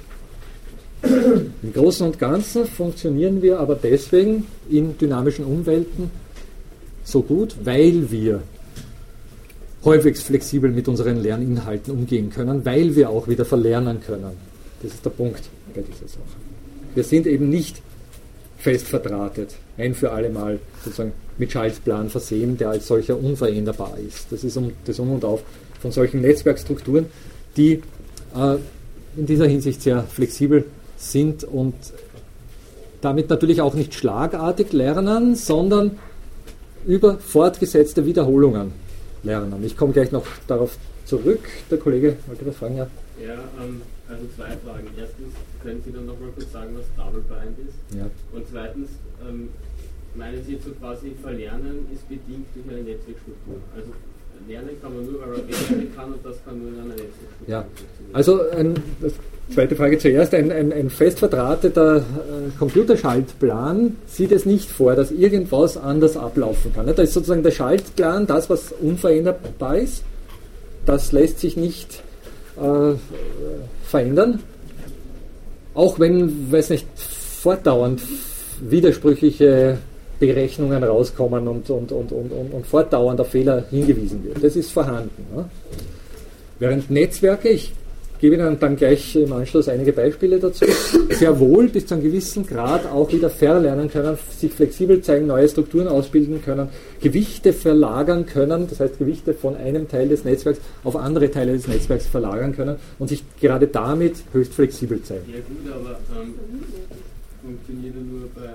Im Großen und Ganzen funktionieren wir aber deswegen in dynamischen Umwelten so gut, weil wir halbwegs flexibel mit unseren Lerninhalten umgehen können, weil wir auch wieder verlernen können. Das ist der Punkt bei dieser Sache. Wir sind eben nicht fest verdrahtet, ein für alle Mal sozusagen mit Schaltplan versehen, der als solcher unveränderbar ist. Das ist das Um und Auf von solchen Netzwerkstrukturen, die in dieser Hinsicht sehr flexibel sind und damit natürlich auch nicht schlagartig lernen, sondern über fortgesetzte Wiederholungen lernen. Ich komme gleich noch darauf zurück. Der Kollege wollte was fragen, ja? Ja, also zwei Fragen. Erstens, können Sie dann noch mal kurz sagen, was Double Bind ist? Ja. Und zweitens, meinen Sie jetzt so quasi, Verlernen ist bedingt durch eine Netzwerkstruktur? Also lernen kann man nur, weil man lernen kann und das kann nur in einer Netzwerkstruktur. Ja, also zweite Frage zuerst. Ein fest verdrahteter Computerschaltplan sieht es nicht vor, dass irgendwas anders ablaufen kann. Da ist sozusagen der Schaltplan, das, was unveränderbar ist, das lässt sich nicht verändern. Auch wenn, weiß nicht, fortdauernd widersprüchliche Berechnungen rauskommen und fortdauernd auf Fehler hingewiesen wird. Das ist vorhanden. Ne? Während Netzwerke, ich gebe Ihnen dann gleich im Anschluss einige Beispiele dazu, sehr wohl bis zu einem gewissen Grad auch wieder verlernen können, sich flexibel zeigen, neue Strukturen ausbilden können, Gewichte verlagern können, das heißt Gewichte von einem Teil des Netzwerks auf andere Teile des Netzwerks verlagern können und sich gerade damit höchst flexibel zeigen. Ja gut, aber funktioniert nur bei...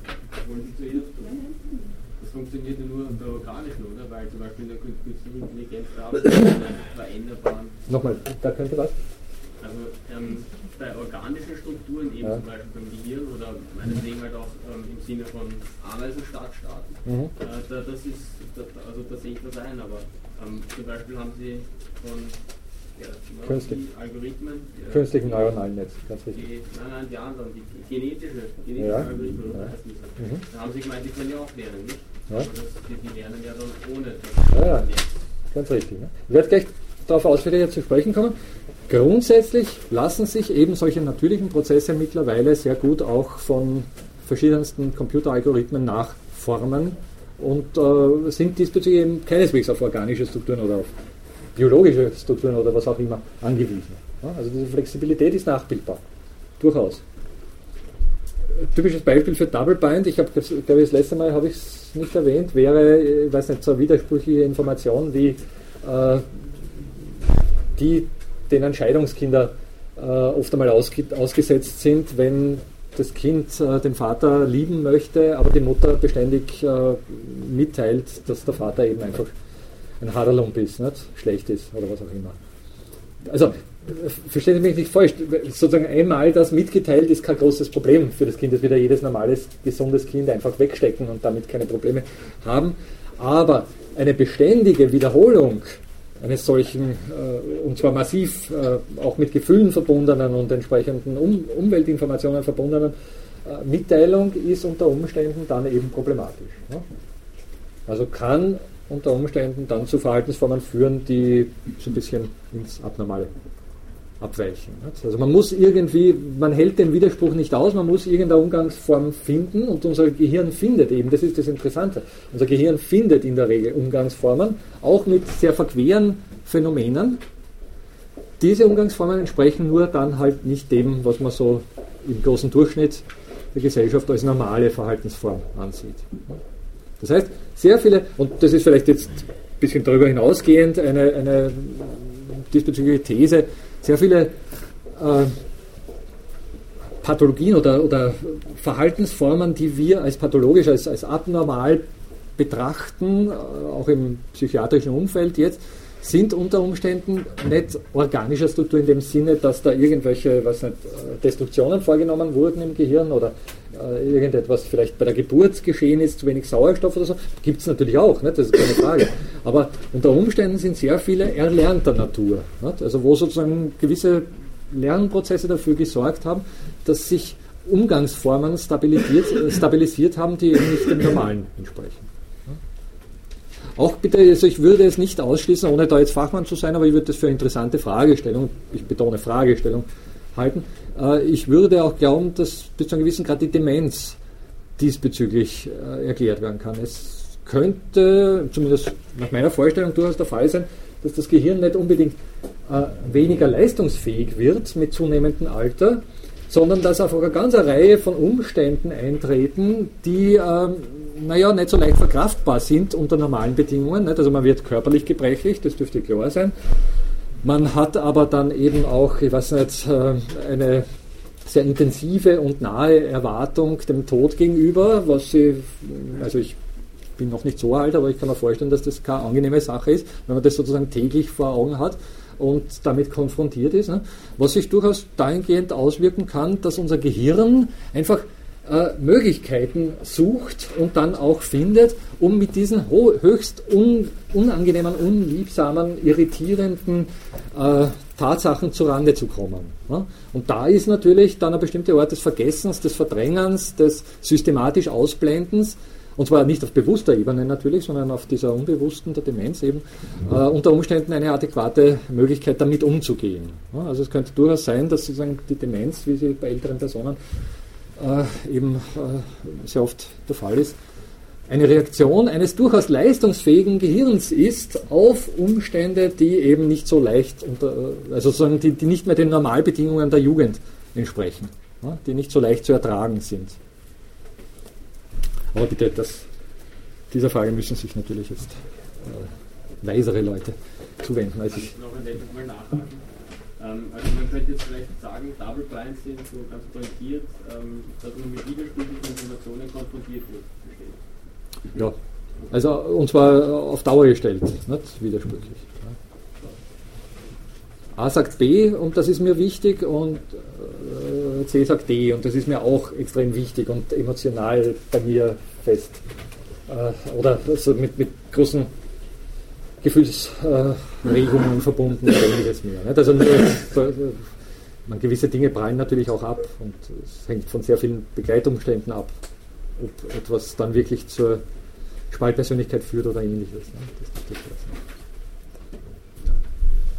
Das funktioniert ja nur bei organischen, oder? Weil zum Beispiel in der künstlichen Intelligenz da veränderbaren. Nochmal, da könnte was? Also bei organischen Strukturen, eben zum Beispiel beim Gehirn oder meinetwegen halt auch im Sinne von Ameisenstadtstaaten, da sehe ich das ein, aber zum Beispiel haben Sie von Algorithmen. Künstlichen neuronalen Netz, ganz richtig. Nein, die anderen, die genetische Algorithmen, oder heißt das? Da haben Sie gemeint, die können ja auch lernen, nicht? Ja. Aber die lernen ja dann ohne das. Ja, ganz richtig. Ne? Ich werde gleich darauf ausführlicher zu sprechen kommen. Grundsätzlich lassen sich eben solche natürlichen Prozesse mittlerweile sehr gut auch von verschiedensten Computeralgorithmen nachformen und sind diesbezüglich eben keineswegs auf organische Strukturen oder auf biologische Strukturen oder was auch immer angewiesen. Ja, also diese Flexibilität ist nachbildbar. Durchaus. Typisches Beispiel für Double Bind, ich glaube, das letzte Mal habe ich es nicht erwähnt, wäre, ich weiß nicht, so eine widersprüchliche Information wie die, denen Scheidungskinder oft einmal ausgesetzt sind, wenn das Kind den Vater lieben möchte, aber die Mutter beständig mitteilt, dass der Vater eben einfach ein Haderlump ist, nicht? Schlecht ist oder was auch immer. Also, verstehen Sie mich nicht falsch, sozusagen einmal das mitgeteilt ist kein großes Problem für das Kind, das wird ja jedes normales, gesundes Kind einfach wegstecken und damit keine Probleme haben, aber eine beständige Wiederholung eines solchen, und zwar massiv auch mit Gefühlen verbundenen und entsprechenden Umweltinformationen verbundenen Mitteilung ist unter Umständen dann eben problematisch. Ne? Also kann unter Umständen dann zu Verhaltensformen führen, die so ein bisschen ins Abnormale abweichen. Also man muss irgendwie, man hält den Widerspruch nicht aus, man muss irgendeine Umgangsform finden und unser Gehirn findet eben, das ist das Interessante, unser Gehirn findet in der Regel Umgangsformen, auch mit sehr verqueren Phänomenen. Diese Umgangsformen entsprechen nur dann halt nicht dem, was man so im großen Durchschnitt der Gesellschaft als normale Verhaltensform ansieht. Das heißt, sehr viele, und das ist vielleicht jetzt ein bisschen darüber hinausgehend eine diesbezügliche These, sehr viele Pathologien oder Verhaltensformen, die wir als pathologisch, als abnormal betrachten, auch im psychiatrischen Umfeld jetzt, sind unter Umständen nicht organischer Struktur in dem Sinne, dass da irgendwelche Destruktionen vorgenommen wurden im Gehirn oder irgendetwas vielleicht bei der Geburt geschehen ist, zu wenig Sauerstoff oder so. Gibt es natürlich auch, nicht? Das ist keine Frage. Aber unter Umständen sind sehr viele erlernter Natur. Nicht? Also wo sozusagen gewisse Lernprozesse dafür gesorgt haben, dass sich Umgangsformen stabilisiert haben, die eben nicht dem Normalen entsprechen. Auch bitte, also ich würde es nicht ausschließen, ohne da jetzt Fachmann zu sein, aber ich würde das für eine interessante Fragestellung, ich betone Fragestellung, halten. Ich würde auch glauben, dass bis zu einem gewissen Grad die Demenz diesbezüglich erklärt werden kann. Es könnte, zumindest nach meiner Vorstellung, durchaus der Fall sein, dass das Gehirn nicht unbedingt weniger leistungsfähig wird mit zunehmendem Alter, sondern dass einfach eine ganze Reihe von Umständen eintreten, die nicht so leicht verkraftbar sind unter normalen Bedingungen. Nicht? Also man wird körperlich gebrechlich, das dürfte klar sein. Man hat aber dann eben auch, ich weiß nicht, eine sehr intensive und nahe Erwartung dem Tod gegenüber, also ich bin noch nicht so alt, aber ich kann mir vorstellen, dass das keine angenehme Sache ist, wenn man das sozusagen täglich vor Augen hat und damit konfrontiert ist, ne? Was sich durchaus dahingehend auswirken kann, dass unser Gehirn einfach Möglichkeiten sucht und dann auch findet, um mit diesen höchst unangenehmen, unliebsamen, irritierenden Tatsachen zurande zu kommen. Ne? Und da ist natürlich dann eine bestimmte Art des Vergessens, des Verdrängens, des systematisch Ausblendens, und zwar nicht auf bewusster Ebene natürlich, sondern auf dieser unbewussten, der Demenz eben, unter Umständen eine adäquate Möglichkeit, damit umzugehen. Ja, also es könnte durchaus sein, dass sozusagen die Demenz, wie sie bei älteren Personen sehr oft der Fall ist, eine Reaktion eines durchaus leistungsfähigen Gehirns ist auf Umstände, die eben nicht so leicht, also sozusagen die nicht mehr den Normalbedingungen der Jugend entsprechen, ja, die nicht so leicht zu ertragen sind. Aber bitte, dieser Frage müssen sich natürlich jetzt weisere Leute zuwenden. Als ich noch ein letztes Mal nachhaken. Also man könnte jetzt vielleicht sagen, Double Blind sind so ganz pointiert, dass man mit widersprüchlichen Informationen konfrontiert wird. Ja, also und zwar auf Dauer gestellt, nicht widersprüchlich. A sagt B und das ist mir wichtig und C sagt D und das ist mir auch extrem wichtig und emotional bei mir fest. Oder also mit großen Gefühlsregungen verbunden oder ähnliches mehr. Nicht? Also gewisse Dinge prallen natürlich auch ab und es hängt von sehr vielen Begleitumständen ab, ob etwas dann wirklich zur Spaltpersönlichkeit führt oder ähnliches. Ne?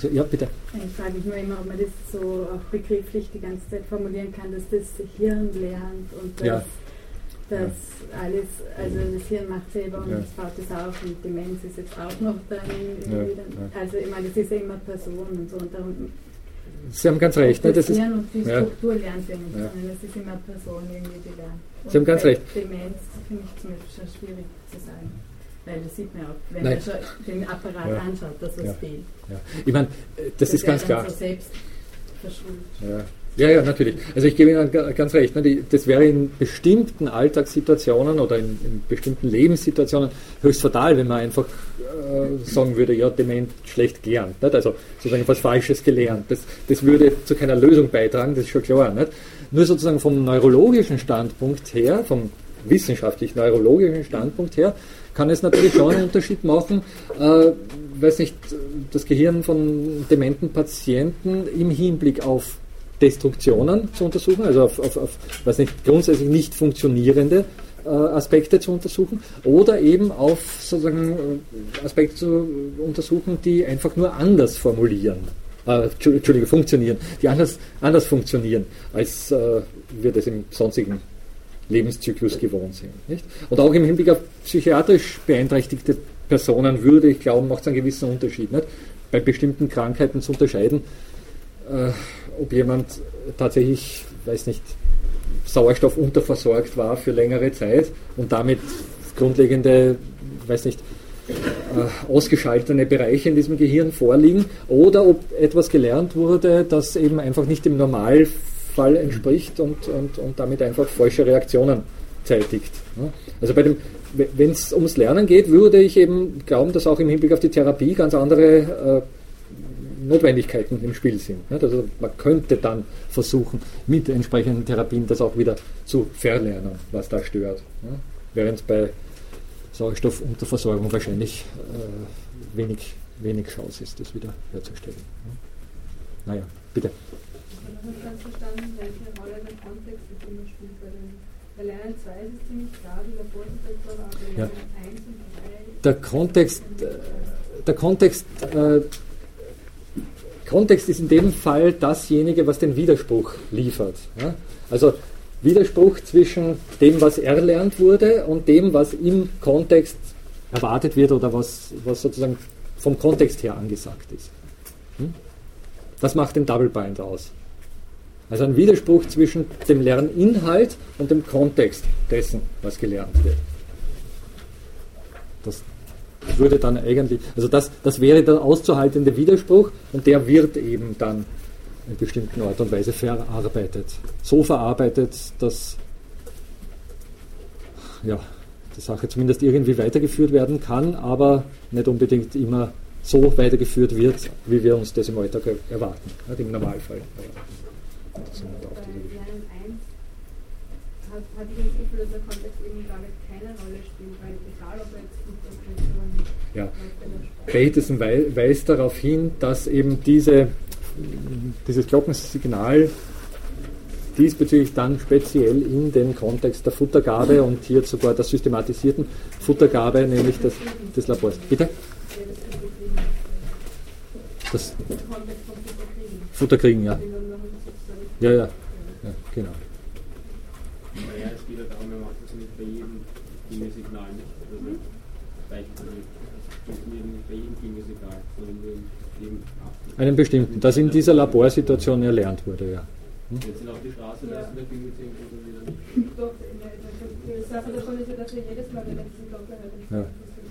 Also, ja, bitte. Ich frage mich nur immer, ob man das so auch begrifflich die ganze Zeit formulieren kann, dass das Hirn lernt und das alles, also das Hirn macht selber und es baut das auf und Demenz ist jetzt auch noch dann also ich meine, das ist ja immer Person und so und darum Sie haben ganz recht. Das Hirn und die Struktur lernt ja nicht, sondern es ist immer Person irgendwie, die lernt. Und Sie haben ganz recht. Demenz finde ich zum Beispiel schon schwierig zu sagen. Weil das sieht man auch, wenn man schon den Apparat anschaut, dass was fehlt. Ja. Ich meine, das ist ganz klar. So selbst verschult. Ja, natürlich. Also ich gebe Ihnen ganz recht. Ne? Das wäre in bestimmten Alltagssituationen oder in bestimmten Lebenssituationen höchst fatal, wenn man einfach sagen würde, ja, dement schlecht gelernt. Nicht? Also sozusagen was Falsches gelernt. Das würde zu keiner Lösung beitragen, das ist schon klar. Nicht? Nur sozusagen vom neurologischen Standpunkt her, vom wissenschaftlich-neurologischen Standpunkt her, kann es natürlich schon einen Unterschied machen, weiß nicht, das Gehirn von dementen Patienten im Hinblick auf Destruktionen zu untersuchen, also auf weiß nicht, grundsätzlich nicht funktionierende Aspekte zu untersuchen oder eben auf sozusagen Aspekte zu untersuchen, die einfach nur anders funktionieren, die anders funktionieren, als wir das im sonstigen Lebenszyklus gewohnt sind. Nicht? Und auch im Hinblick auf psychiatrisch beeinträchtigte Personen würde ich glauben, macht es einen gewissen Unterschied. Nicht? Bei bestimmten Krankheiten zu unterscheiden, ob jemand tatsächlich, weiß nicht, Sauerstoff unterversorgt war für längere Zeit und damit grundlegende, weiß nicht, ausgeschaltete Bereiche in diesem Gehirn vorliegen oder ob etwas gelernt wurde, das eben einfach nicht dem Normalfall entspricht und damit einfach falsche Reaktionen zeitigt. Also wenn es ums Lernen geht, würde ich eben glauben, dass auch im Hinblick auf die Therapie ganz andere Notwendigkeiten im Spiel sind. Also man könnte dann versuchen, mit entsprechenden Therapien das auch wieder zu verlernen, was da stört. Während es bei Sauerstoffunterversorgung wahrscheinlich wenig Chance ist, das wieder herzustellen. Naja, bitte. Ich habe nicht ganz verstanden, welche Rolle der Kontext immer spielt. Bei Lernen 2 ist es ziemlich klar, die Laborsituation, aber bei Lernen 1 und 3... Der Kontext ist in dem Fall dasjenige, was den Widerspruch liefert. Ja? Also Widerspruch zwischen dem, was erlernt wurde und dem, was im Kontext erwartet wird oder was sozusagen vom Kontext her angesagt ist. Das macht den Double Bind aus. Also ein Widerspruch zwischen dem Lerninhalt und dem Kontext dessen, was gelernt wird. Das würde dann eigentlich, also das wäre der auszuhaltende Widerspruch und der wird eben dann in bestimmten Art und Weise verarbeitet. So verarbeitet, dass die Sache zumindest irgendwie weitergeführt werden kann, aber nicht unbedingt immer so weitergeführt wird, wie wir uns das im Alltag erwarten, im Normalfall. Bei Lernen 1 hatte ich das Gefühl, dass der Kontext eben gar keine Rolle spielt, weil egal ob jetzt Peterson weist darauf hin, dass eben dieses Glockensignal diesbezüglich dann speziell in den Kontext der Futtergabe und hier sogar der systematisierten Futtergabe, nämlich des Labors. Bitte? Das Futterkriegen, ja. Ja, genau. Ja, es geht ja darum, man macht das nicht bei jedem Signal nicht. Funktioniert nicht bei jedem Signal, sondern nur in jedem Abschnitt. Einen bestimmten, das in dieser Laborsituation erlernt wurde, ja. Jetzt sind auf die Straße, da ist der Ding wieder nicht. Doch, die Sache davon ist ja, dass wir jedes Mal, wenn wir diese Glocke hören,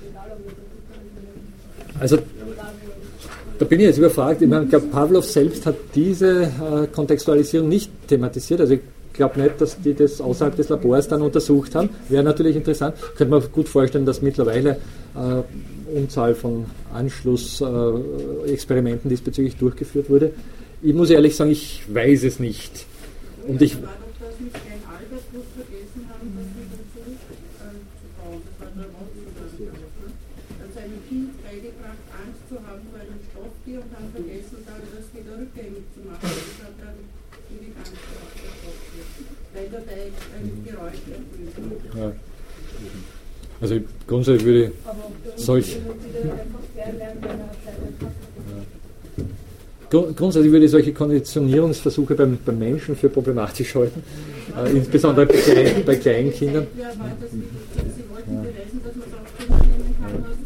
also da bin ich jetzt überfragt. Ich meine, ich glaube, Pavlov selbst hat diese Kontextualisierung nicht thematisiert. Also ich glaube nicht, dass die das außerhalb des Labors dann untersucht haben. Wäre natürlich interessant. Könnte man gut vorstellen, dass mittlerweile Unzahl von Anschlussexperimenten diesbezüglich durchgeführt wurde. Ich muss ehrlich sagen, ich weiß es nicht. Und ich war doch das mit Klein Albert, wo sie vergessen haben, das mit dem Zug zu bauen. Das war der also ein Kind beigebracht, Angst zu haben vor einem Stofftier und dann vergessen, dann das wieder rückgängig zu machen. Das hat dann ewig Angst gehabt, der Stofftier. Weil dabei ein Geräusch erfüllt wird. Ja. Also grundsätzlich würde ich solch... grundsätzlich würde ich solche Konditionierungsversuche beim Menschen für problematisch halten, insbesondere bei kleinen Kindern. Sie wollten beweisen, dass man es auch nehmen kann, aus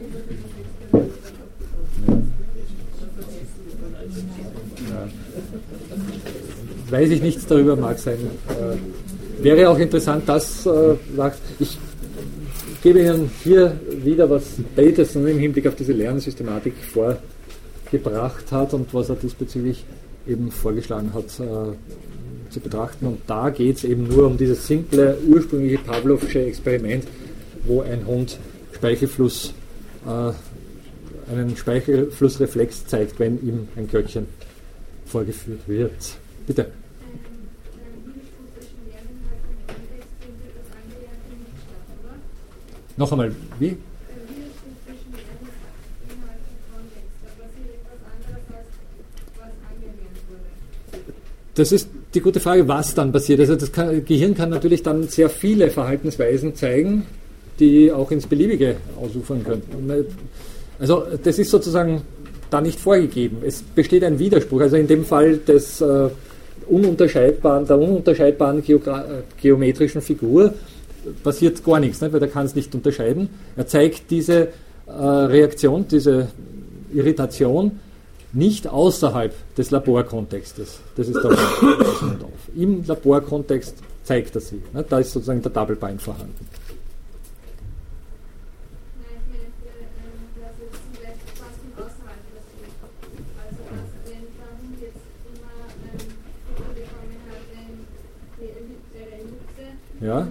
Weiß ich nichts darüber, mag sein. Wäre auch interessant, ich gebe Ihnen hier wieder, was Peterson im Hinblick auf diese Lernsystematik vorgebracht hat und was er diesbezüglich eben vorgeschlagen hat zu betrachten. Und da geht es eben nur um dieses simple, ursprüngliche Pavlovsche Experiment, wo ein Hund einen Speichelflussreflex zeigt, wenn ihm ein Glöckchen vorgeführt wird. Bitte. Noch einmal, wie? Das ist die gute Frage, was dann passiert. Also das Gehirn kann natürlich dann sehr viele Verhaltensweisen zeigen, die auch ins Beliebige ausufern könnten. Also das ist sozusagen da nicht vorgegeben. Es besteht ein Widerspruch. Also in dem Fall der ununterscheidbaren geometrischen Figur passiert gar nichts, nicht? Weil er kann es nicht unterscheiden. Er zeigt diese Reaktion, diese Irritation nicht außerhalb des Laborkontextes. Das ist der Im Laborkontext zeigt er sie. Nicht? Da ist sozusagen der Double Bind vorhanden. Ja.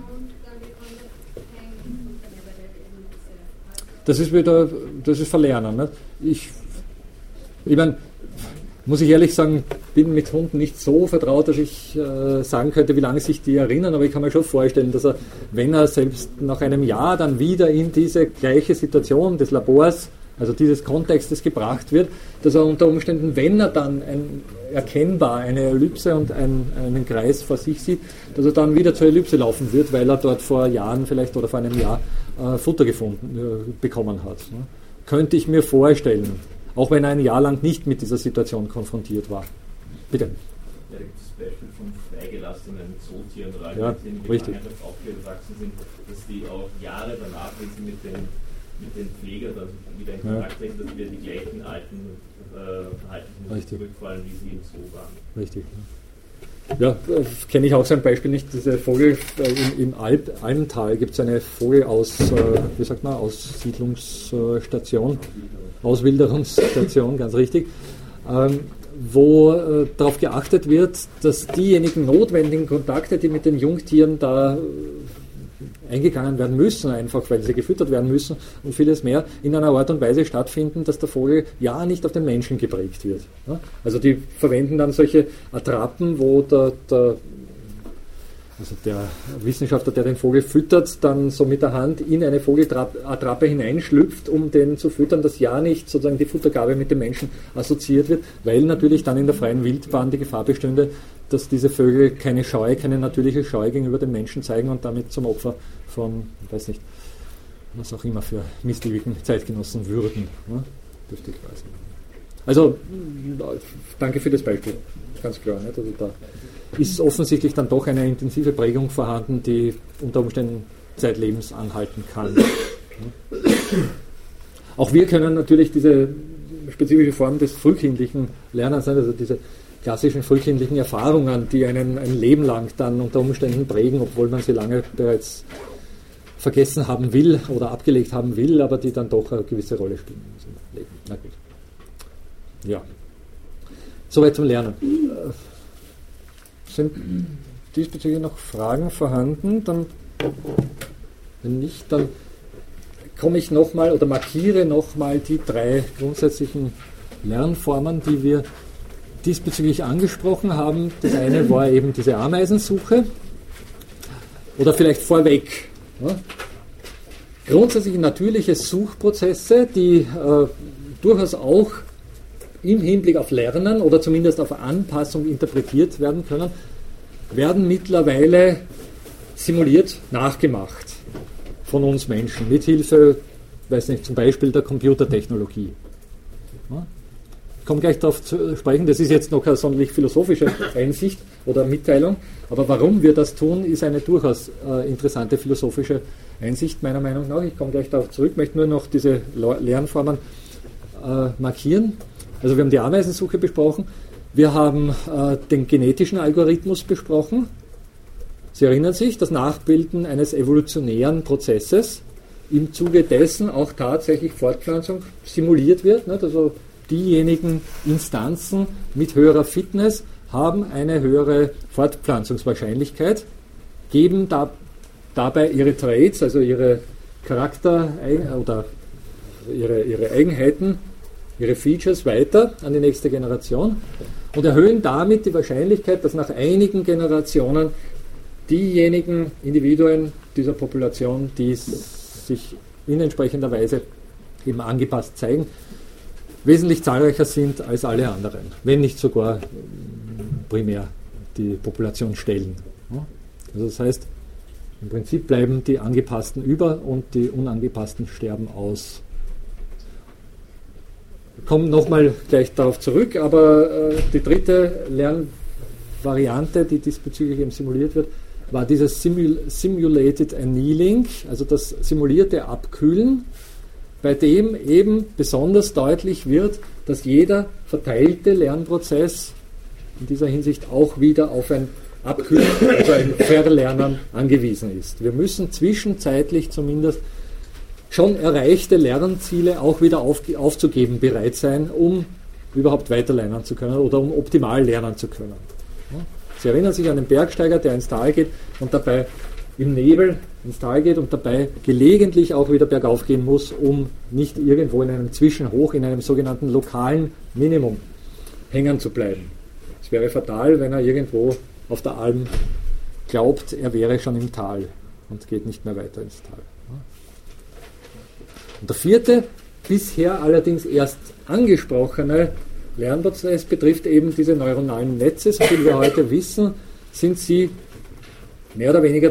Das ist Verlernen. Ne? Ich meine, muss ich ehrlich sagen, bin mit Hunden nicht so vertraut, dass ich sagen könnte, wie lange sich die erinnern, aber ich kann mir schon vorstellen, dass er, wenn er selbst nach einem Jahr dann wieder in diese gleiche Situation des Labors, also dieses Kontextes gebracht wird, dass er unter Umständen, wenn er dann erkennbar eine Ellipse und einen Kreis vor sich sieht, dass er dann wieder zur Ellipse laufen wird, weil er dort vor Jahren vielleicht oder vor einem Jahr Futter bekommen hat. Ne? Könnte ich mir vorstellen, auch wenn er ein Jahr lang nicht mit dieser Situation konfrontiert war. Bitte. Ja, da gibt es das Beispiel von freigelassenen Zootieren oder ja, die in richtig. Gefangenschaft aufgewachsen sind, dass die auch Jahre danach, wenn sie mit den Pflegern dann wieder in Kontakt treten, dass wir die gleichen alten Verhaltensmuster zurückfallen, wie sie im Zoo waren. Richtig. Ja, kenne ich auch so ein Beispiel nicht. Diese Vogel im Almtal gibt es eine Auswilderungsstation, ganz richtig, wo darauf geachtet wird, dass diejenigen notwendigen Kontakte, die mit den Jungtieren da eingegangen werden müssen, einfach weil sie gefüttert werden müssen und vieles mehr, in einer Art und Weise stattfinden, dass der Vogel ja nicht auf den Menschen geprägt wird. Also die verwenden dann solche Attrappen, wo der Wissenschaftler, der den Vogel füttert, dann so mit der Hand in eine Vogelattrappe hineinschlüpft, um den zu füttern, dass ja nicht sozusagen die Futtergabe mit dem Menschen assoziiert wird, weil natürlich dann in der freien Wildbahn die Gefahr bestünde, dass diese Vögel keine natürliche Scheu gegenüber dem Menschen zeigen und damit zum Opfer von, weiß nicht, was auch immer für missliebigen Zeitgenossen würden. Ne? Dürfte ich weiß. Also, danke für das Beispiel. Ganz klar. Nicht? Also da ist offensichtlich dann doch eine intensive Prägung vorhanden, die unter Umständen zeitlebens anhalten kann. Auch wir können natürlich diese spezifische Form des frühkindlichen Lernens, also diese klassischen frühkindlichen Erfahrungen, die einen ein Leben lang dann unter Umständen prägen, obwohl man sie lange bereits vergessen haben will oder abgelegt haben will, aber die dann doch eine gewisse Rolle spielen in unserem Leben. Na gut. Ja. Soweit zum Lernen. Sind diesbezüglich noch Fragen vorhanden? Dann, wenn nicht, dann komme ich nochmal oder markiere nochmal die 3 grundsätzlichen Lernformen, die wir diesbezüglich angesprochen haben. Das eine war eben diese Ameisensuche. Oder vielleicht vorweg. Ja, grundsätzlich natürliche Suchprozesse, die durchaus auch im Hinblick auf Lernen oder zumindest auf Anpassung interpretiert werden können, werden mittlerweile simuliert nachgemacht von uns Menschen, mit Hilfe, weiß nicht, zum Beispiel der Computertechnologie. Ja? komme gleich darauf zu sprechen, das ist jetzt noch keine sonderlich philosophische Einsicht oder Mitteilung, aber warum wir das tun, ist eine durchaus interessante philosophische Einsicht meiner Meinung nach. Ich komme gleich darauf zurück, möchte nur noch diese Lernformen markieren. Also wir haben die Ameisensuche besprochen, wir haben den genetischen Algorithmus besprochen. Sie erinnern sich, das Nachbilden eines evolutionären Prozesses, im Zuge dessen auch tatsächlich Fortpflanzung simuliert wird. Nicht? Also diejenigen Instanzen mit höherer Fitness haben eine höhere Fortpflanzungswahrscheinlichkeit, geben dabei ihre Traits, also ihre Charakter oder ihre Eigenheiten, ihre Features weiter an die nächste Generation und erhöhen damit die Wahrscheinlichkeit, dass nach einigen Generationen diejenigen Individuen dieser Population, die sich in entsprechender Weise eben angepasst zeigen, wesentlich zahlreicher sind als alle anderen, wenn nicht sogar primär die Population stellen. Also das heißt, im Prinzip bleiben die Angepassten über und die Unangepassten sterben aus. Wir kommen nochmal gleich darauf zurück, aber die dritte Lernvariante, die diesbezüglich eben simuliert wird, war dieses Simulated Annealing, also das simulierte Abkühlen, bei dem eben besonders deutlich wird, dass jeder verteilte Lernprozess in dieser Hinsicht auch wieder auf ein Abkühlen, also ein Verlernen angewiesen ist. Wir müssen zwischenzeitlich zumindest schon erreichte Lernziele auch wieder aufzugeben bereit sein, um überhaupt weiter lernen zu können oder um optimal lernen zu können. Sie erinnern sich an den Bergsteiger, der ins Tal geht und dabei im Nebel ins Tal geht und dabei gelegentlich auch wieder bergauf gehen muss, um nicht irgendwo in einem Zwischenhoch, in einem sogenannten lokalen Minimum hängen zu bleiben. Es wäre fatal, wenn er irgendwo auf der Alm glaubt, er wäre schon im Tal und geht nicht mehr weiter ins Tal. Und der vierte, bisher allerdings erst angesprochene Lernprozess betrifft eben diese neuronalen Netze. So viel wir heute wissen, sind sie mehr oder weniger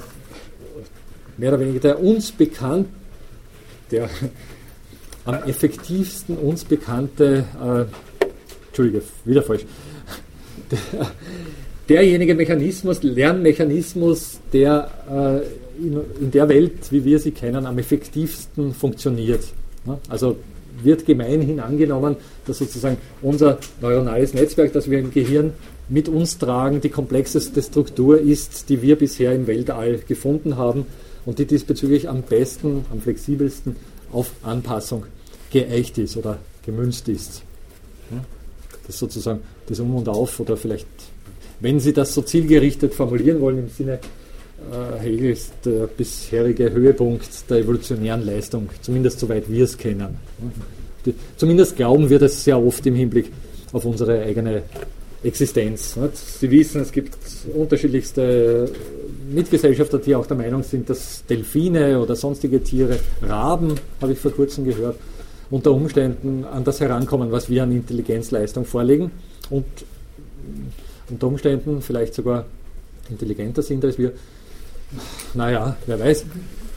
der uns bekannt, der am effektivsten uns bekannte, derjenige Mechanismus, Lernmechanismus, der in der Welt, wie wir sie kennen, am effektivsten funktioniert. Also wird gemeinhin angenommen, dass sozusagen unser neuronales Netzwerk, das wir im Gehirn mit uns tragen, die komplexeste Struktur ist, die wir bisher im Weltall gefunden haben und die diesbezüglich am besten, am flexibelsten auf Anpassung geeicht ist oder gemünzt ist. Das ist sozusagen das Um und Auf oder vielleicht, wenn Sie das so zielgerichtet formulieren wollen, im Sinne Hegels der bisherige Höhepunkt der evolutionären Leistung, zumindest soweit wir es kennen. Zumindest glauben wir das sehr oft im Hinblick auf unsere eigene Existenz. Sie wissen, es gibt unterschiedlichste Mitgesellschafter, die auch der Meinung sind, dass Delfine oder sonstige Tiere, Raben, habe ich vor kurzem gehört, unter Umständen an das herankommen, was wir an Intelligenzleistung vorlegen und unter Umständen vielleicht sogar intelligenter sind als wir. Naja, wer weiß.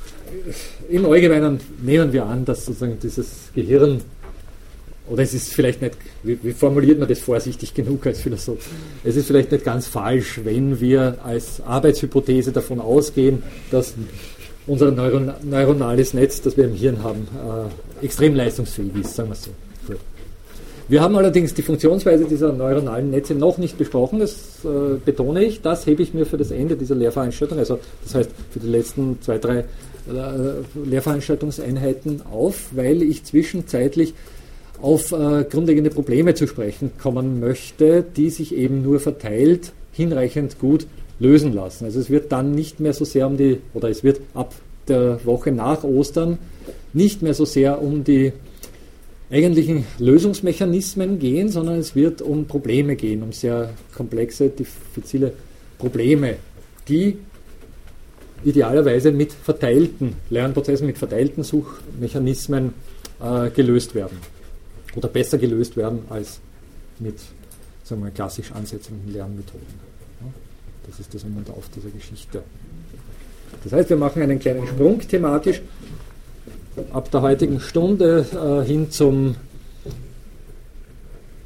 Im Allgemeinen nehmen wir an, dass sozusagen dieses Gehirn, oder es ist vielleicht nicht, wie formuliert man das vorsichtig genug als Philosoph? Es ist vielleicht nicht ganz falsch, wenn wir als Arbeitshypothese davon ausgehen, dass unser neuronales Netz, das wir im Hirn haben, extrem leistungsfähig ist, sagen wir es so. Gut. Wir haben allerdings die Funktionsweise dieser neuronalen Netze noch nicht besprochen, das betone ich, das hebe ich mir für das Ende dieser Lehrveranstaltung, also das heißt für die letzten 2, 3 Lehrveranstaltungseinheiten auf, weil ich zwischenzeitlich auf grundlegende Probleme zu sprechen kommen möchte, die sich eben nur verteilt hinreichend gut lösen lassen. Also es wird dann nicht mehr so sehr es wird ab der Woche nach Ostern nicht mehr so sehr um die eigentlichen Lösungsmechanismen gehen, sondern es wird um Probleme gehen, um sehr komplexe, diffizile Probleme, die idealerweise mit verteilten Lernprozessen, mit verteilten Suchmechanismen gelöst werden. Oder besser gelöst werden als mit, sagen wir, klassisch ansetzenden Lernmethoden. Das ist das Um und Auf dieser Geschichte. Das heißt, wir machen einen kleinen Sprung thematisch ab der heutigen Stunde hin zum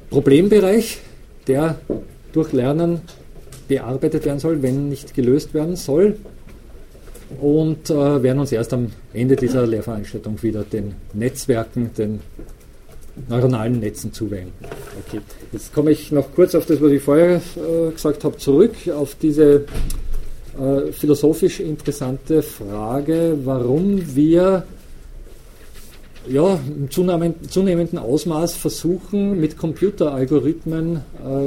Problembereich, der durch Lernen bearbeitet werden soll, wenn nicht gelöst werden soll. Und werden uns erst am Ende dieser Lehrveranstaltung wieder den Netzwerken, den neuronalen Netzen zuwenden. Okay. Jetzt komme ich noch kurz auf das, was ich vorher gesagt habe, zurück, auf diese philosophisch interessante Frage, warum wir im zunehmenden Ausmaß versuchen, mit Computeralgorithmen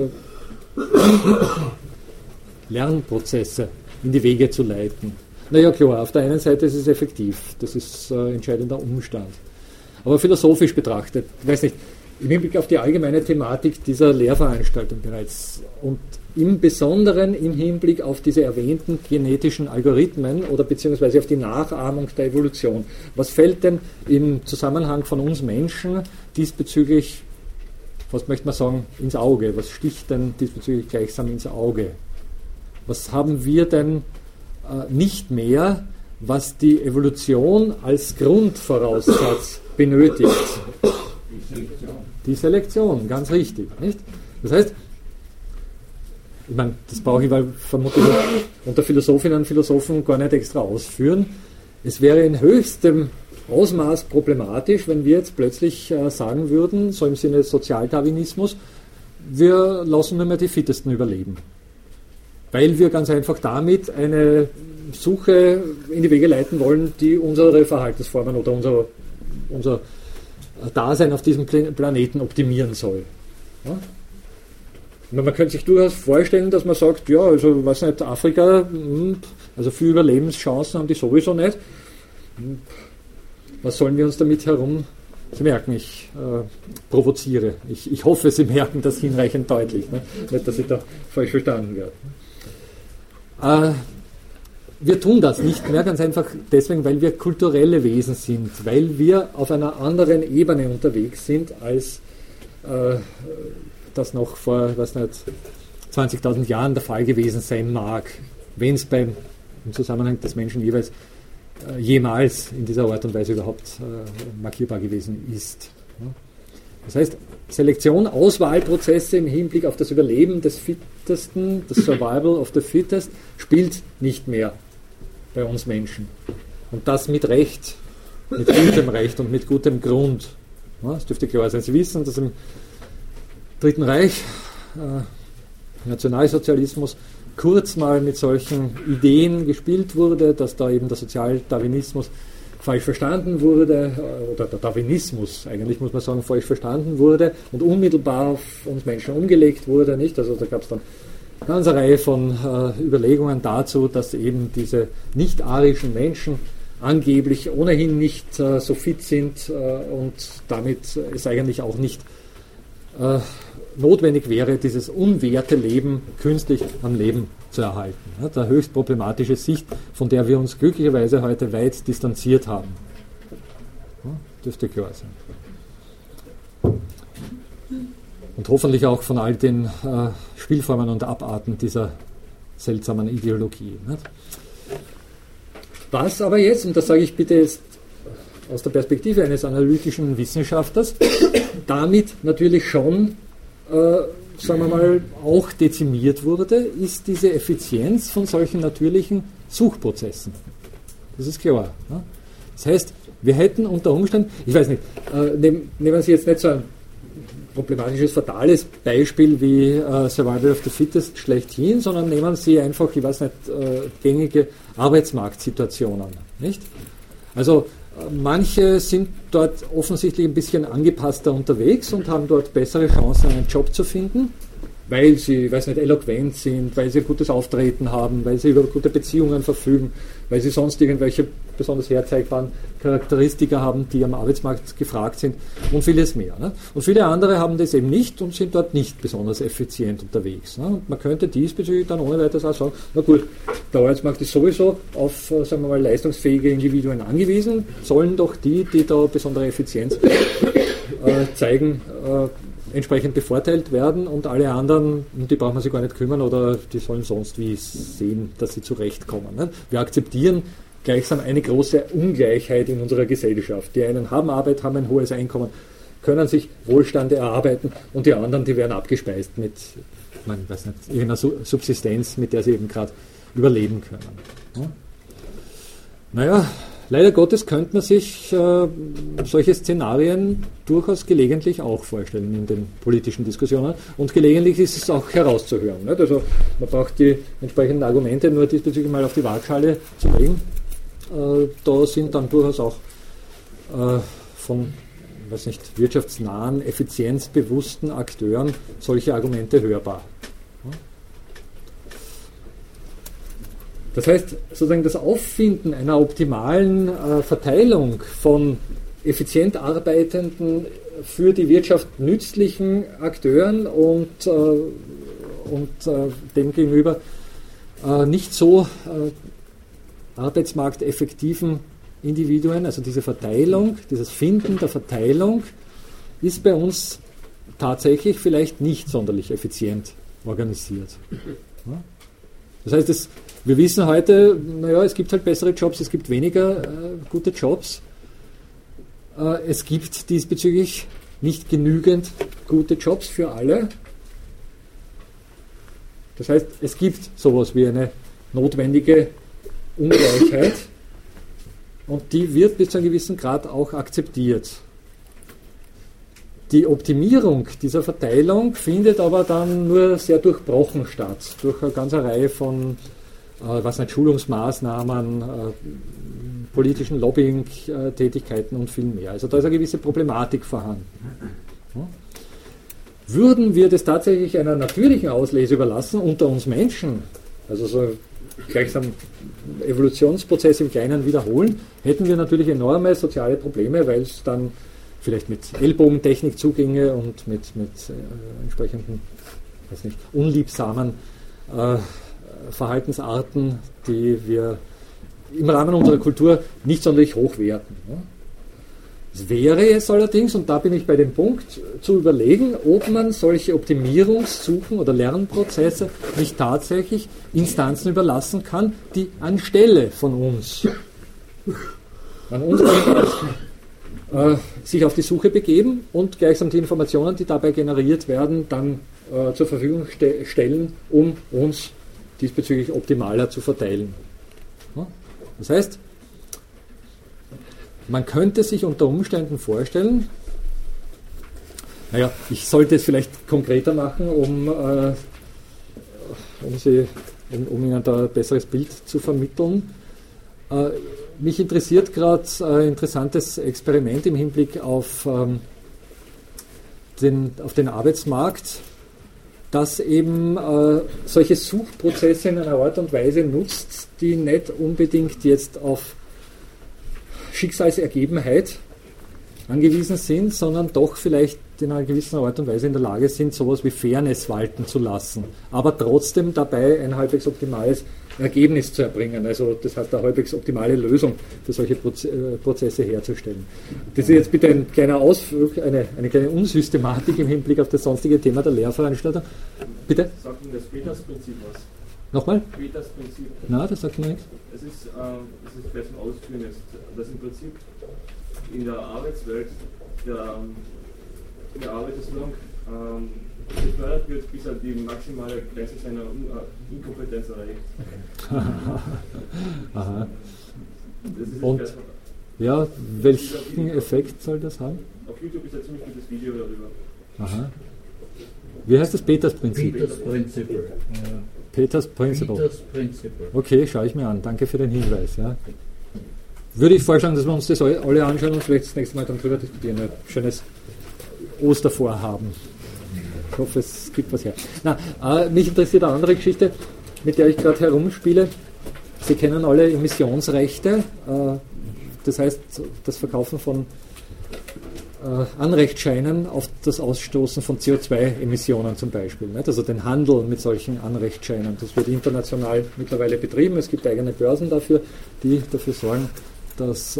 Lernprozesse in die Wege zu leiten. Naja, klar, auf der einen Seite ist es effektiv, das ist ein entscheidender Umstand. Aber philosophisch betrachtet, ich weiß nicht, im Hinblick auf die allgemeine Thematik dieser Lehrveranstaltung bereits und im Besonderen im Hinblick auf diese erwähnten genetischen Algorithmen oder beziehungsweise auf die Nachahmung der Evolution. Was fällt denn im Zusammenhang von uns Menschen diesbezüglich, was möchte man sagen, ins Auge? Was sticht denn diesbezüglich gleichsam ins Auge? Was haben wir denn nicht mehr, was die Evolution als Grundvoraussatz benötigt? Die Selektion, ganz richtig. Nicht? Das heißt, ich meine, das brauche ich vermutlich unter Philosophinnen und Philosophen gar nicht extra ausführen. Es wäre in höchstem Ausmaß problematisch, wenn wir jetzt plötzlich sagen würden, so im Sinne des Sozialdarwinismus, wir lassen nur mehr die Fittesten überleben. Weil wir ganz einfach damit eine Suche in die Wege leiten wollen, die unsere Verhaltensformen oder unser Dasein auf diesem Planeten optimieren soll. Ja? Man könnte sich durchaus vorstellen, dass man sagt, ja, also was nicht, Afrika, also viele Überlebenschancen haben die sowieso nicht. Was sollen wir uns damit herum? Sie merken, ich provoziere. Ich hoffe, Sie merken das hinreichend deutlich. Ne? Nicht, dass ich da falsch verstanden werde. Wir tun das nicht mehr, ganz einfach deswegen, weil wir kulturelle Wesen sind, weil wir auf einer anderen Ebene unterwegs sind, als das noch vor, 20.000 Jahren der Fall gewesen sein mag, wenn es im Zusammenhang des Menschen jeweils jemals in dieser Art und Weise überhaupt markierbar gewesen ist. Das heißt, Selektion, Auswahlprozesse im Hinblick auf das Überleben des Fittesten, das Survival of the Fittest, spielt nicht mehr bei uns Menschen. Und das mit Recht, mit gutem Recht und mit gutem Grund. Das dürfte klar sein. Sie wissen, dass im Dritten Reich, Nationalsozialismus, kurz mal mit solchen Ideen gespielt wurde, dass da eben der Sozialdarwinismus falsch verstanden wurde, oder der Darwinismus, eigentlich muss man sagen, falsch verstanden wurde und unmittelbar auf uns Menschen umgelegt wurde, nicht? Also da gab es dann eine ganze Reihe von Überlegungen dazu, dass eben diese nicht-arischen Menschen angeblich ohnehin nicht so fit sind und damit es eigentlich auch nicht notwendig wäre, dieses unwerte Leben künstlich am Leben zu erhalten. Ja, eine höchst problematische Sicht, von der wir uns glücklicherweise heute weit distanziert haben. Ja, dürfte klar sein. Und hoffentlich auch von all den Spielformen und Abarten dieser seltsamen Ideologie. Nicht? Was aber jetzt, und das sage ich bitte jetzt aus der Perspektive eines analytischen Wissenschaftlers, damit natürlich schon sagen wir mal, auch dezimiert wurde, ist diese Effizienz von solchen natürlichen Suchprozessen. Das ist klar. Ne? Das heißt, wir hätten unter Umständen, ich weiß nicht, nehmen Sie jetzt nicht so ein problematisches, fatales Beispiel wie Survival of the Fittest schlechthin, sondern nehmen Sie einfach, ich weiß nicht, gängige Arbeitsmarktsituationen. Nicht? Also manche sind dort offensichtlich ein bisschen angepasster unterwegs und haben dort bessere Chancen, einen Job zu finden, weil sie, weiß nicht, eloquent sind, weil sie ein gutes Auftreten haben, weil sie über gute Beziehungen verfügen, weil sie sonst irgendwelche besonders herzeigbaren Charakteristika haben, die am Arbeitsmarkt gefragt sind und vieles mehr. Ne? Und viele andere haben das eben nicht und sind dort nicht besonders effizient unterwegs. Ne? Und man könnte diesbezüglich dann ohne weiteres auch sagen, na gut, der Arbeitsmarkt ist sowieso auf, sagen wir mal, leistungsfähige Individuen angewiesen, sollen doch die da besondere Effizienz zeigen, entsprechend bevorteilt werden und alle anderen, um die braucht man sich gar nicht kümmern oder die sollen sonst wie sehen, dass sie zurechtkommen. Ne? Wir akzeptieren gleichsam eine große Ungleichheit in unserer Gesellschaft. Die einen haben Arbeit, haben ein hohes Einkommen, können sich Wohlstand erarbeiten und die anderen, die werden abgespeist mit, irgendeiner Subsistenz, mit der sie eben gerade überleben können. Naja, leider Gottes könnte man sich solche Szenarien durchaus gelegentlich auch vorstellen in den politischen Diskussionen und gelegentlich ist es auch herauszuhören. Nicht? Also man braucht die entsprechenden Argumente nur diesbezüglich mal auf die Waagschale zu legen. Da sind dann durchaus auch von wirtschaftsnahen, effizienzbewussten Akteuren solche Argumente hörbar. Das heißt, sozusagen das Auffinden einer optimalen Verteilung von effizient arbeitenden, für die Wirtschaft nützlichen Akteuren und dem gegenüber nicht so arbeitsmarkteffektiven Individuen, also diese Verteilung, dieses Finden der Verteilung ist bei uns tatsächlich vielleicht nicht sonderlich effizient organisiert. Das heißt, wir wissen heute, es gibt halt bessere Jobs, es gibt weniger gute Jobs. Es gibt diesbezüglich nicht genügend gute Jobs für alle. Das heißt, es gibt sowas wie eine notwendige Ungleichheit und die wird bis zu einem gewissen Grad auch akzeptiert. Die Optimierung dieser Verteilung findet aber dann nur sehr durchbrochen statt, durch eine ganze Reihe von Schulungsmaßnahmen, politischen Lobbying-Tätigkeiten und viel mehr. Also da ist eine gewisse Problematik vorhanden. Würden wir das tatsächlich einer natürlichen Auslese überlassen unter uns Menschen, also so gleichsam Evolutionsprozess im Kleinen wiederholen, hätten wir natürlich enorme soziale Probleme, weil es dann vielleicht mit Ellbogentechnik zuginge und mit entsprechenden unliebsamen Verhaltensarten, die wir im Rahmen unserer Kultur nicht sonderlich hoch werten. Es wäre es allerdings, und da bin ich bei dem Punkt, zu überlegen, ob man solche Optimierungssuchen oder Lernprozesse nicht tatsächlich Instanzen überlassen kann, die anstelle von uns, sich auf die Suche begeben und gleichsam die Informationen, die dabei generiert werden, dann zur Verfügung stellen, um uns diesbezüglich optimaler zu verteilen. Das heißt, man könnte sich unter Umständen vorstellen, ich sollte es vielleicht konkreter machen, um Ihnen da ein besseres Bild zu vermitteln. Mich interessiert gerade ein interessantes Experiment im Hinblick auf den Arbeitsmarkt, das eben solche Suchprozesse in einer Art und Weise nutzt, die nicht unbedingt jetzt auf Schicksalsergebenheit angewiesen sind, sondern doch vielleicht in einer gewissen Art und Weise in der Lage sind, sowas wie Fairness walten zu lassen, aber trotzdem dabei ein halbwegs optimales Ergebnis zu erbringen, also das heißt eine halbwegs optimale Lösung für solche Prozesse herzustellen. Das ist jetzt bitte ein kleiner Ausflug, eine kleine Unsystematik im Hinblick auf das sonstige Thema der Lehrveranstaltung. Bitte? Sagt Ihnen das Peters-Prinzip was? Nochmal? Peters-Prinzip. Na, das sagt mir nichts. Es ist vielleicht zum Ausführen jetzt, dass im Prinzip in der Arbeitswelt der Arbeit so lang gefördert wird, bis er die maximale Grenze seiner Inkompetenz erreicht. Aha. Und welchen Effekt soll das haben? Auf YouTube ist ein ziemlich gutes Video darüber. Aha. Wie heißt das Peters-Prinzip? Peters-Prinzip. Peters-Prinzip. Okay, schaue ich mir an. Danke für den Hinweis. Ja. Würde ich vorschlagen, dass wir uns das alle anschauen und vielleicht das nächste Mal dann drüber diskutieren. Ein schönes Ostervorhaben. Ich hoffe, es gibt was her. Mich interessiert eine andere Geschichte, mit der ich gerade herumspiele. Sie kennen alle Emissionsrechte, das heißt das Verkaufen von Anrechtsscheinen auf das Ausstoßen von CO2-Emissionen zum Beispiel. Nicht? Also den Handel mit solchen Anrechtsscheinen. Das wird international mittlerweile betrieben. Es gibt eigene Börsen dafür, die dafür sorgen, dass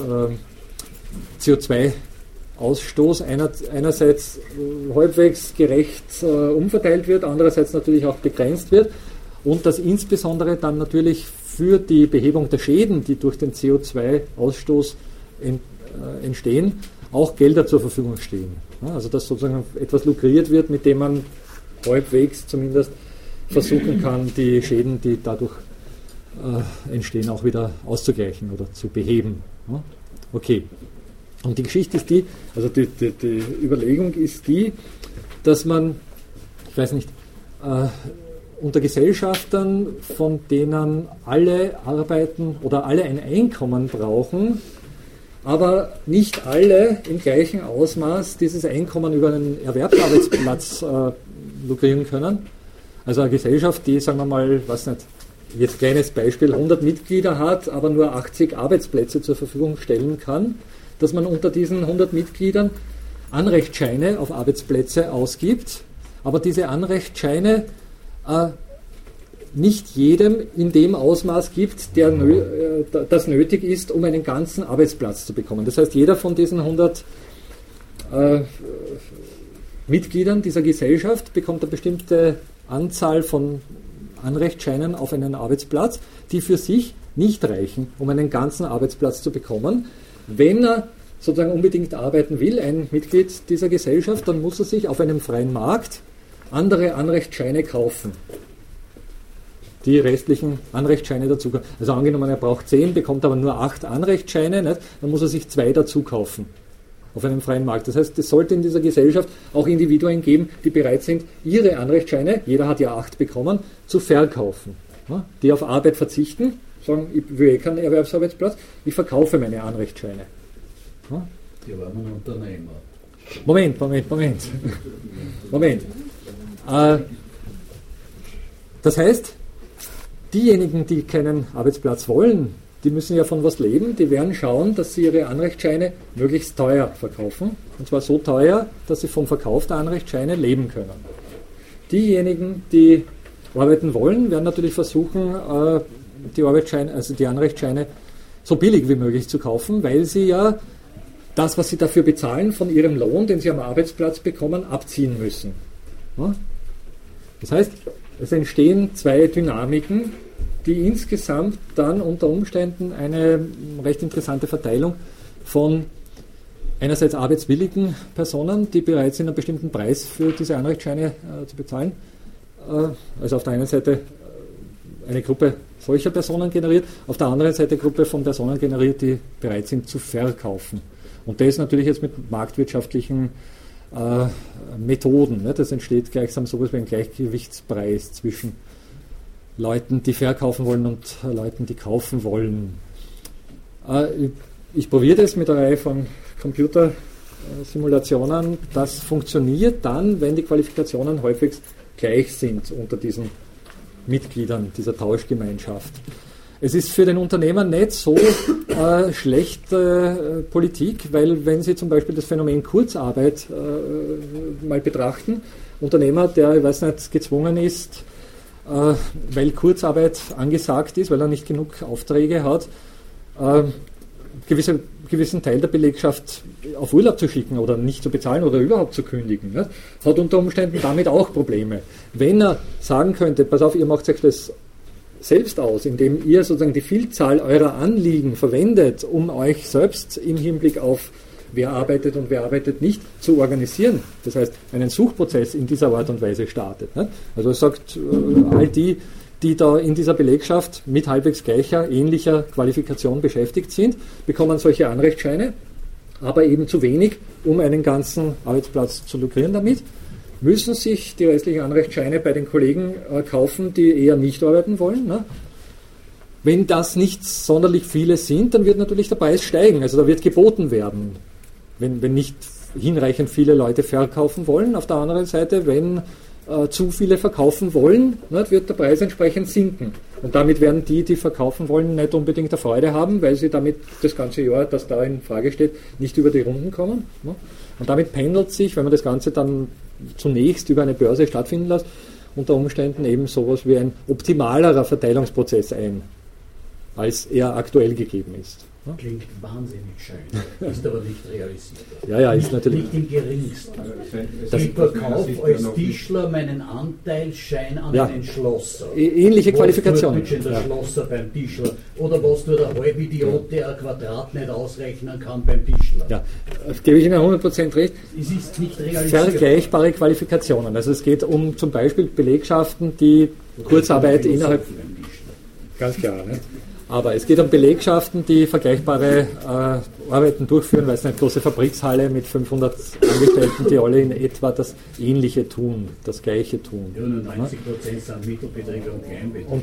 CO2-Ausstoß einerseits halbwegs gerecht umverteilt wird, andererseits natürlich auch begrenzt wird und dass insbesondere dann natürlich für die Behebung der Schäden, die durch den CO2-Ausstoß entstehen, auch Gelder zur Verfügung stehen. Also dass sozusagen etwas lukriert wird, mit dem man halbwegs zumindest versuchen kann, die Schäden, die dadurch entstehen, auch wieder auszugleichen oder zu beheben. Okay. Und die Geschichte ist die, also die Überlegung ist die, dass man, ich weiß nicht, unter Gesellschaftern, von denen alle arbeiten oder alle ein Einkommen brauchen, aber nicht alle im gleichen Ausmaß dieses Einkommen über einen Erwerbsarbeitsplatz lukrieren können. Also eine Gesellschaft, die, sagen wir mal, was nicht, jetzt kleines Beispiel, 100 Mitglieder hat, aber nur 80 Arbeitsplätze zur Verfügung stellen kann, dass man unter diesen 100 Mitgliedern Anrechtsscheine auf Arbeitsplätze ausgibt, aber diese Anrechtsscheine nicht jedem in dem Ausmaß gibt, das nötig ist, um einen ganzen Arbeitsplatz zu bekommen. Das heißt, jeder von diesen 100 Mitgliedern dieser Gesellschaft bekommt eine bestimmte Anzahl von Anrechtsscheinen auf einen Arbeitsplatz, die für sich nicht reichen, um einen ganzen Arbeitsplatz zu bekommen. Wenn er sozusagen unbedingt arbeiten will, ein Mitglied dieser Gesellschaft, dann muss er sich auf einem freien Markt andere Anrechtsscheine kaufen. Die restlichen Anrechtsscheine dazu. Also angenommen, er braucht 10, bekommt aber nur 8 Anrechtsscheine, nicht? Dann muss er sich 2 dazu kaufen auf einem freien Markt. Das heißt, es sollte in dieser Gesellschaft auch Individuen geben, die bereit sind, ihre Anrechtsscheine, jeder hat ja 8 bekommen, zu verkaufen. Ja? Die auf Arbeit verzichten, sagen, ich will keinen Erwerbsarbeitsplatz, ich verkaufe meine Anrechtsscheine. Ja? Die waren Unternehmer. Moment. Das heißt, diejenigen, die keinen Arbeitsplatz wollen, die müssen ja von was leben, die werden schauen, dass sie ihre Anrechtsscheine möglichst teuer verkaufen. Und zwar so teuer, dass sie vom Verkauf der Anrechtsscheine leben können. Diejenigen, die arbeiten wollen, werden natürlich versuchen, die Anrechtsscheine so billig wie möglich zu kaufen, weil sie ja das, was sie dafür bezahlen, von ihrem Lohn, den sie am Arbeitsplatz bekommen, abziehen müssen. Ja? Das heißt, es entstehen 2 Dynamiken, die insgesamt dann unter Umständen eine recht interessante Verteilung von einerseits arbeitswilligen Personen, die bereit sind, einen bestimmten Preis für diese Anrechtsscheine zu bezahlen. Also auf der einen Seite eine Gruppe solcher Personen generiert, auf der anderen Seite eine Gruppe von Personen generiert, die bereit sind zu verkaufen. Und das natürlich jetzt mit marktwirtschaftlichen Methoden. Ne? Das entsteht gleichsam sowas wie ein Gleichgewichtspreis zwischen Leuten, die verkaufen wollen und Leuten, die kaufen wollen. Ich probiere das mit einer Reihe von Computersimulationen. Das funktioniert dann, wenn die Qualifikationen halbwegs gleich sind unter diesen Mitgliedern dieser Tauschgemeinschaft. Es ist für den Unternehmer nicht so schlechte Politik, weil wenn Sie zum Beispiel das Phänomen Kurzarbeit mal betrachten, Unternehmer, der, ich weiß nicht, gezwungen ist, weil Kurzarbeit angesagt ist, weil er nicht genug Aufträge hat, gewissen Teil der Belegschaft auf Urlaub zu schicken oder nicht zu bezahlen oder überhaupt zu kündigen, nicht? Hat unter Umständen damit auch Probleme. Wenn er sagen könnte, pass auf, ihr macht euch das selbst aus, indem ihr sozusagen die Vielzahl eurer Anliegen verwendet, um euch selbst im Hinblick auf wer arbeitet und wer arbeitet nicht, zu organisieren. Das heißt, einen Suchprozess in dieser Art und Weise startet. Ne? Also es sagt, all die da in dieser Belegschaft mit halbwegs gleicher, ähnlicher Qualifikation beschäftigt sind, bekommen solche Anrechtsscheine, aber eben zu wenig, um einen ganzen Arbeitsplatz zu lukrieren damit, müssen sich die restlichen Anrechtsscheine bei den Kollegen kaufen, die eher nicht arbeiten wollen. Ne? Wenn das nicht sonderlich viele sind, dann wird natürlich der Preis steigen, also da wird geboten werden. Wenn nicht hinreichend viele Leute verkaufen wollen. Auf der anderen Seite, wenn zu viele verkaufen wollen, wird der Preis entsprechend sinken. Und damit werden die verkaufen wollen, nicht unbedingt eine Freude haben, weil sie damit das ganze Jahr, das da in Frage steht, nicht über die Runden kommen. Und damit pendelt sich, wenn man das Ganze dann zunächst über eine Börse stattfinden lässt, unter Umständen eben sowas wie ein optimalerer Verteilungsprozess ein, als er aktuell gegeben ist. Klingt wahnsinnig schön, ist aber nicht realisiert. Ja, ist natürlich. Nicht im geringsten. Ich verkaufe als Tischler meinen Anteilsschein an einen Schlosser. Ähnliche Qualifikation. Was tut der Schlosser beim Tischler? Oder was tut der Halbidiot, der ein Quadrat nicht ausrechnen kann beim Tischler? Ja, gebe ich Ihnen 100% recht. Es ist nicht realisiert. Vergleichbare Qualifikationen. Also es geht um zum Beispiel Belegschaften, die Kurzarbeit innerhalb... Ganz klar, ne? Aber es geht um Belegschaften, die vergleichbare Arbeiten durchführen, weil es eine große Fabrikshalle mit 500 Angestellten, die alle in etwa das Ähnliche tun, das Gleiche tun. Ja, nur 90% sind Mittelbetriebe und Kleinbetriebe.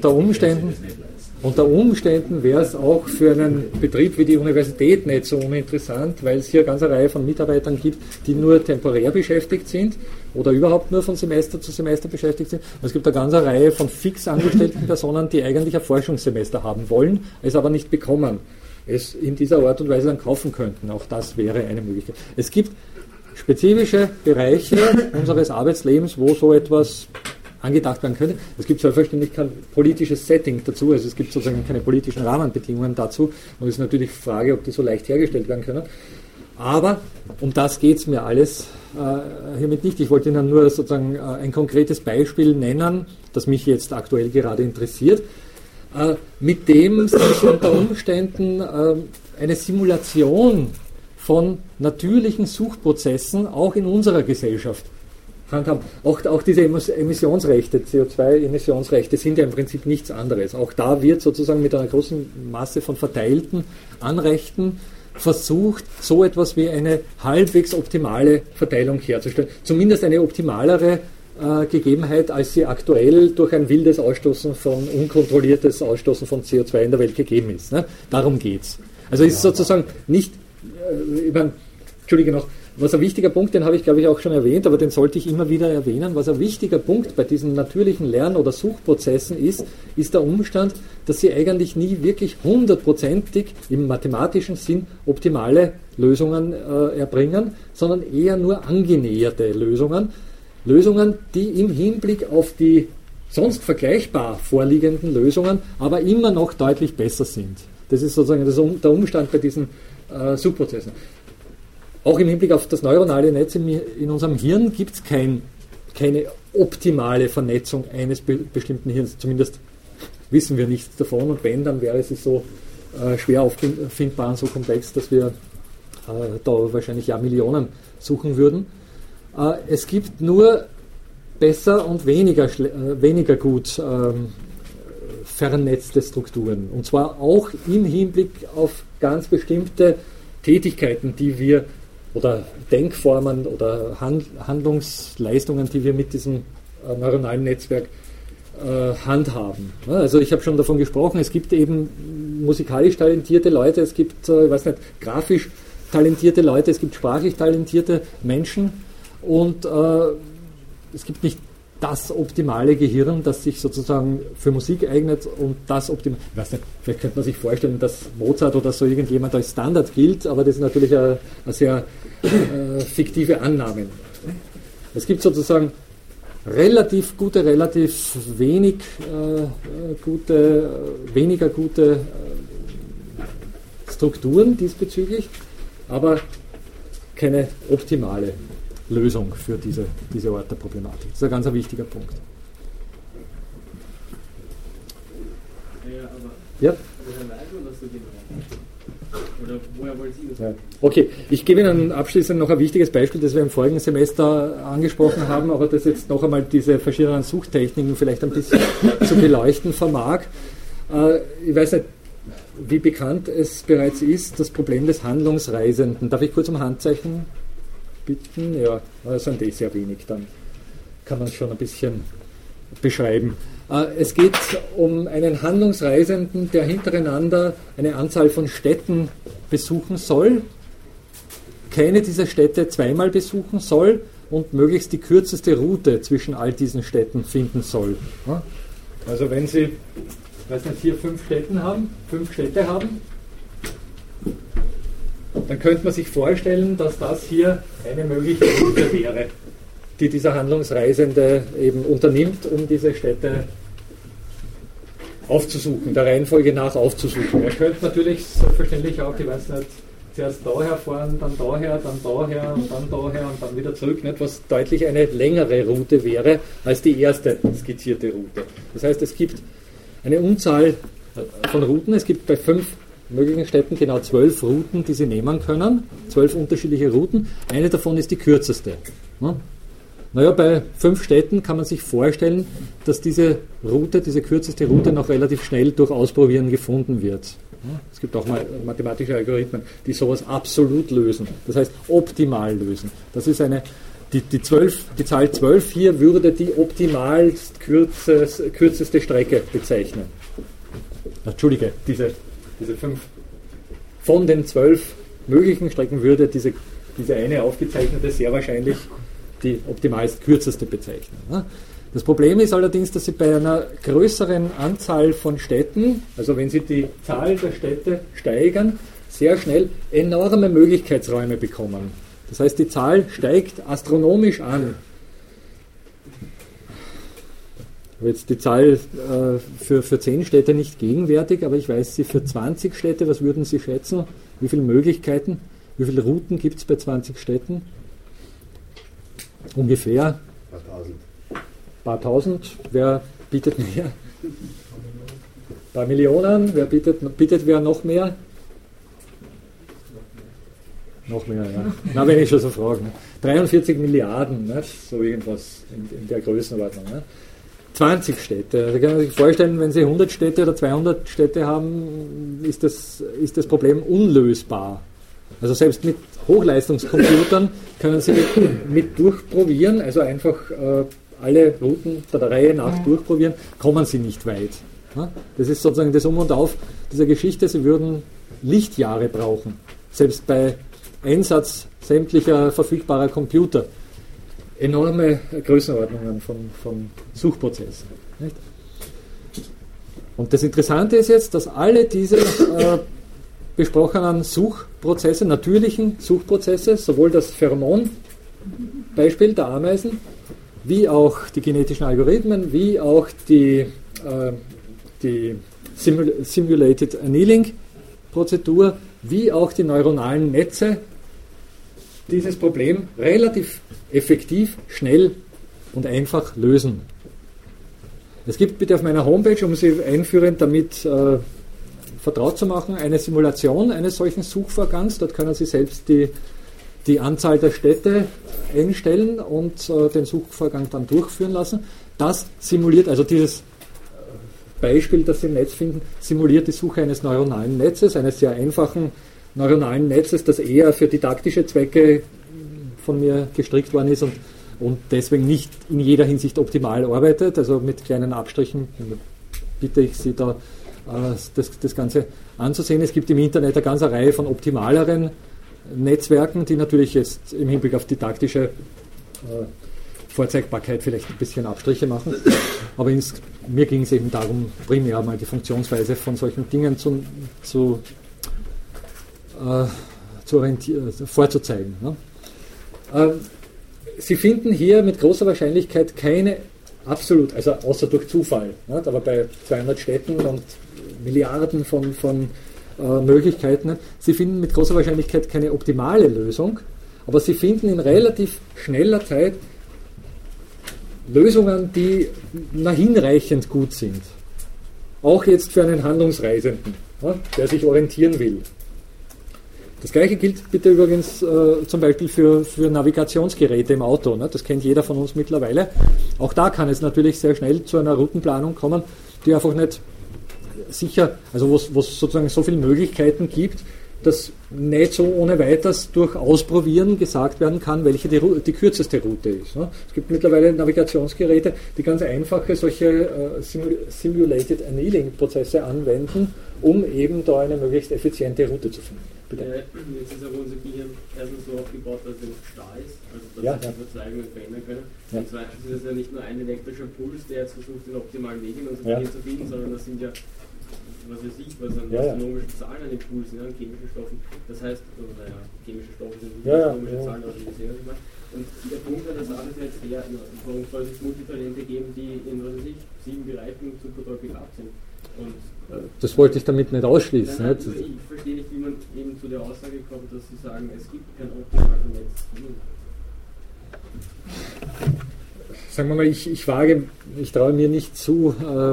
Unter Umständen wäre es auch für einen Betrieb wie die Universität nicht so uninteressant, weil es hier eine ganze Reihe von Mitarbeitern gibt, die nur temporär beschäftigt sind oder überhaupt nur von Semester zu Semester beschäftigt sind. Und es gibt eine ganze Reihe von fix angestellten Personen, die eigentlich ein Forschungssemester haben wollen, es aber nicht bekommen, es in dieser Art und Weise dann kaufen könnten. Auch das wäre eine Möglichkeit. Es gibt spezifische Bereiche unseres Arbeitslebens, wo so etwas angedacht werden könnte. Es gibt selbstverständlich kein politisches Setting dazu, also es gibt sozusagen keine politischen Rahmenbedingungen dazu und es ist natürlich die Frage, ob die so leicht hergestellt werden können. Aber um das geht es mir alles hiermit nicht. Ich wollte Ihnen nur sozusagen ein konkretes Beispiel nennen, das mich jetzt aktuell gerade interessiert, mit dem sich unter Umständen eine Simulation von natürlichen Suchprozessen auch in unserer Gesellschaft handhaben. Auch diese Emissionsrechte, CO2-Emissionsrechte sind ja im Prinzip nichts anderes. Auch da wird sozusagen mit einer großen Masse von verteilten Anrechten versucht, so etwas wie eine halbwegs optimale Verteilung herzustellen. Zumindest eine optimalere Gegebenheit, als sie aktuell durch ein wildes Ausstoßen unkontrolliertes Ausstoßen von CO2 in der Welt gegeben ist. Ne? Darum geht es. Also ist sozusagen nicht, Entschuldige noch, was ein wichtiger Punkt, den habe ich glaube ich auch schon erwähnt, aber den sollte ich immer wieder erwähnen, was ein wichtiger Punkt bei diesen natürlichen Lern- oder Suchprozessen ist der Umstand, dass sie eigentlich nie wirklich 100%ig im mathematischen Sinn optimale Lösungen erbringen, sondern eher nur angenäherte Lösungen, die im Hinblick auf die sonst vergleichbar vorliegenden Lösungen aber immer noch deutlich besser sind. Das ist sozusagen der Umstand bei diesen Suchprozessen. Auch im Hinblick auf das neuronale Netz in unserem Hirn gibt es keine optimale Vernetzung eines bestimmten Hirns. Zumindest wissen wir nichts davon und wenn, dann wäre es so schwer auffindbar und so komplex, dass wir da wahrscheinlich Millionen suchen würden. Es gibt nur besser und weniger gut vernetzte Strukturen. Und zwar auch im Hinblick auf ganz bestimmte Tätigkeiten, die wir oder Denkformen oder Handlungsleistungen, die wir mit diesem neuronalen Netzwerk handhaben. Also ich habe schon davon gesprochen, es gibt eben musikalisch talentierte Leute, es gibt, grafisch talentierte Leute, es gibt sprachlich talentierte Menschen und es gibt nicht das optimale Gehirn, das sich sozusagen für Musik eignet und das optimale. Ich weiß nicht, vielleicht könnte man sich vorstellen, dass Mozart oder so irgendjemand als Standard gilt, aber das ist natürlich eine sehr fiktive Annahme. Es gibt sozusagen relativ gute, relativ weniger gute Strukturen diesbezüglich, aber keine optimale Lösung für diese Art der Problematik. Das ist ein ganz wichtiger Punkt. Ja? Woher weiß man das so genau? Oder woher wollen Sie das? Ja. Okay, ich gebe Ihnen abschließend noch ein wichtiges Beispiel, das wir im vorigen Semester angesprochen haben, aber das jetzt noch einmal diese verschiedenen Suchtechniken vielleicht ein bisschen zu beleuchten vermag. Ich weiß nicht, wie bekannt es bereits ist, das Problem des Handlungsreisenden. Darf ich kurz um Handzeichen bitten? Ja, das sind sehr wenig, dann kann man es schon ein bisschen beschreiben. Es geht um einen Handlungsreisenden, der hintereinander eine Anzahl von Städten besuchen soll, keine dieser Städte zweimal besuchen soll und möglichst die kürzeste Route zwischen all diesen Städten finden soll. Also wenn Sie, hier 5 Städte haben, dann könnte man sich vorstellen, dass das hier eine mögliche Route wäre, die dieser Handlungsreisende eben unternimmt, um diese Städte aufzusuchen, der Reihenfolge nach aufzusuchen. Er könnte natürlich selbstverständlich auch, ich weiß nicht, zuerst daher fahren, dann daher, dann daher und dann daher und dann wieder zurück, nicht? Was deutlich eine längere Route wäre als die erste skizzierte Route. Das heißt, es gibt eine Unzahl von Routen, es gibt bei 5 möglichen Städten genau 12 Routen, die Sie nehmen können, 12 unterschiedliche Routen. Eine davon ist die kürzeste. Naja, bei 5 Städten kann man sich vorstellen, dass diese Route, diese kürzeste Route noch relativ schnell durch Ausprobieren gefunden wird. Es gibt auch mal mathematische Algorithmen, die sowas absolut lösen, das heißt optimal lösen. Das ist die Zahl 12 hier würde die optimalst kürzeste Strecke bezeichnen. Entschuldige, diese 5. Von den 12 möglichen Strecken würde diese eine aufgezeichnete sehr wahrscheinlich die optimalst kürzeste bezeichnen. Das Problem ist allerdings, dass Sie bei einer größeren Anzahl von Städten, also wenn Sie die Zahl der Städte steigern, sehr schnell enorme Möglichkeitsräume bekommen. Das heißt, die Zahl steigt astronomisch an. Ich habe jetzt die Zahl für 10 Städte nicht gegenwärtig, aber ich weiß sie für 20 Städte. Was würden Sie schätzen? Wie viele Möglichkeiten, wie viele Routen gibt es bei 20 Städten? Ungefähr? Paar tausend. Wer bietet mehr? Paar Millionen. Wer bietet wer noch mehr? Noch mehr, ja. Na, wenn ich schon so frage. Ne? 43 Milliarden, ne? So irgendwas in der Größenordnung. Ne? 20 Städte. Also kann man sich vorstellen, wenn Sie 100 Städte oder 200 Städte haben, ist das Problem unlösbar. Also selbst mit Hochleistungscomputern können Sie mit durchprobieren, also einfach alle Routen der Reihe nach durchprobieren, kommen Sie nicht weit. Das ist sozusagen das Um und Auf dieser Geschichte. Sie würden Lichtjahre brauchen, selbst bei Einsatz sämtlicher verfügbarer Computer. Enorme Größenordnungen von Suchprozessen. Nicht? Und das Interessante ist jetzt, dass alle diese besprochenen Suchprozesse, natürlichen Suchprozesse, sowohl das Pheromon-Beispiel der Ameisen, wie auch die genetischen Algorithmen, wie auch die Simulated Annealing-Prozedur, wie auch die neuronalen Netze, dieses Problem relativ effektiv, schnell und einfach lösen. Es gibt bitte auf meiner Homepage, um Sie einführend damit vertraut zu machen, eine Simulation eines solchen Suchvorgangs. Dort können Sie selbst die Anzahl der Städte einstellen und den Suchvorgang dann durchführen lassen. Das simuliert, also dieses Beispiel, das Sie im Netz finden, simuliert die Suche eines neuronalen Netzes, eines sehr einfachen neuronalen Netzes, das eher für didaktische Zwecke von mir gestrickt worden ist und deswegen nicht in jeder Hinsicht optimal arbeitet. Also mit kleinen Abstrichen bitte ich Sie da, das Ganze anzusehen. Es gibt im Internet eine ganze Reihe von optimaleren Netzwerken, die natürlich jetzt im Hinblick auf didaktische Vorzeigbarkeit vielleicht ein bisschen Abstriche machen. Aber mir ging es eben darum, primär mal die Funktionsweise von solchen Dingen vorzuzeigen. Ne? Sie finden hier mit großer Wahrscheinlichkeit keine absolut, also außer durch Zufall, nicht? Aber bei 200 Städten und Milliarden von Möglichkeiten, Sie finden mit großer Wahrscheinlichkeit keine optimale Lösung, aber Sie finden in relativ schneller Zeit Lösungen, die hinreichend gut sind. Auch jetzt für einen Handlungsreisenden, der sich orientieren will. Das gleiche gilt bitte übrigens zum Beispiel für Navigationsgeräte im Auto. Ne? Das kennt jeder von uns mittlerweile. Auch da kann es natürlich sehr schnell zu einer Routenplanung kommen, die einfach nicht sicher, also wo es sozusagen so viele Möglichkeiten gibt, dass nicht so ohne weiteres durch Ausprobieren gesagt werden kann, welche die kürzeste Route ist. Ne? Es gibt mittlerweile Navigationsgeräte, die ganz einfache solche Simulated Annealing-Prozesse anwenden, um eben da eine möglichst effiziente Route zu finden. Jetzt ist aber unser Gehirn erstens so aufgebaut, dass es starr ist, also dass wir Verzweigungen verändern können. Ja. Und zweitens ist es ja nicht nur ein elektrischer Puls, der jetzt versucht, den optimalen Weg in unser Gehirn zu finden, sondern das sind ja was weiß ich, was an astronomischen Zahlen an Impulsen, an chemischen Stoffen. Das heißt, chemische Stoffe sind nicht astronomische Zahlen, aber die sehen was. Und der Punkt an der Sache ist jetzt der, warum soll es Multitalente geben, die in, was weiß ich, 7 Bereichen super toll begabt sind. Und das wollte ich damit nicht ausschließen. Nein, ich verstehe nicht, wie man eben zu der Aussage kommt, dass sie sagen, es gibt kein optimales Netz. Sagen wir mal, ich traue mir nicht zu,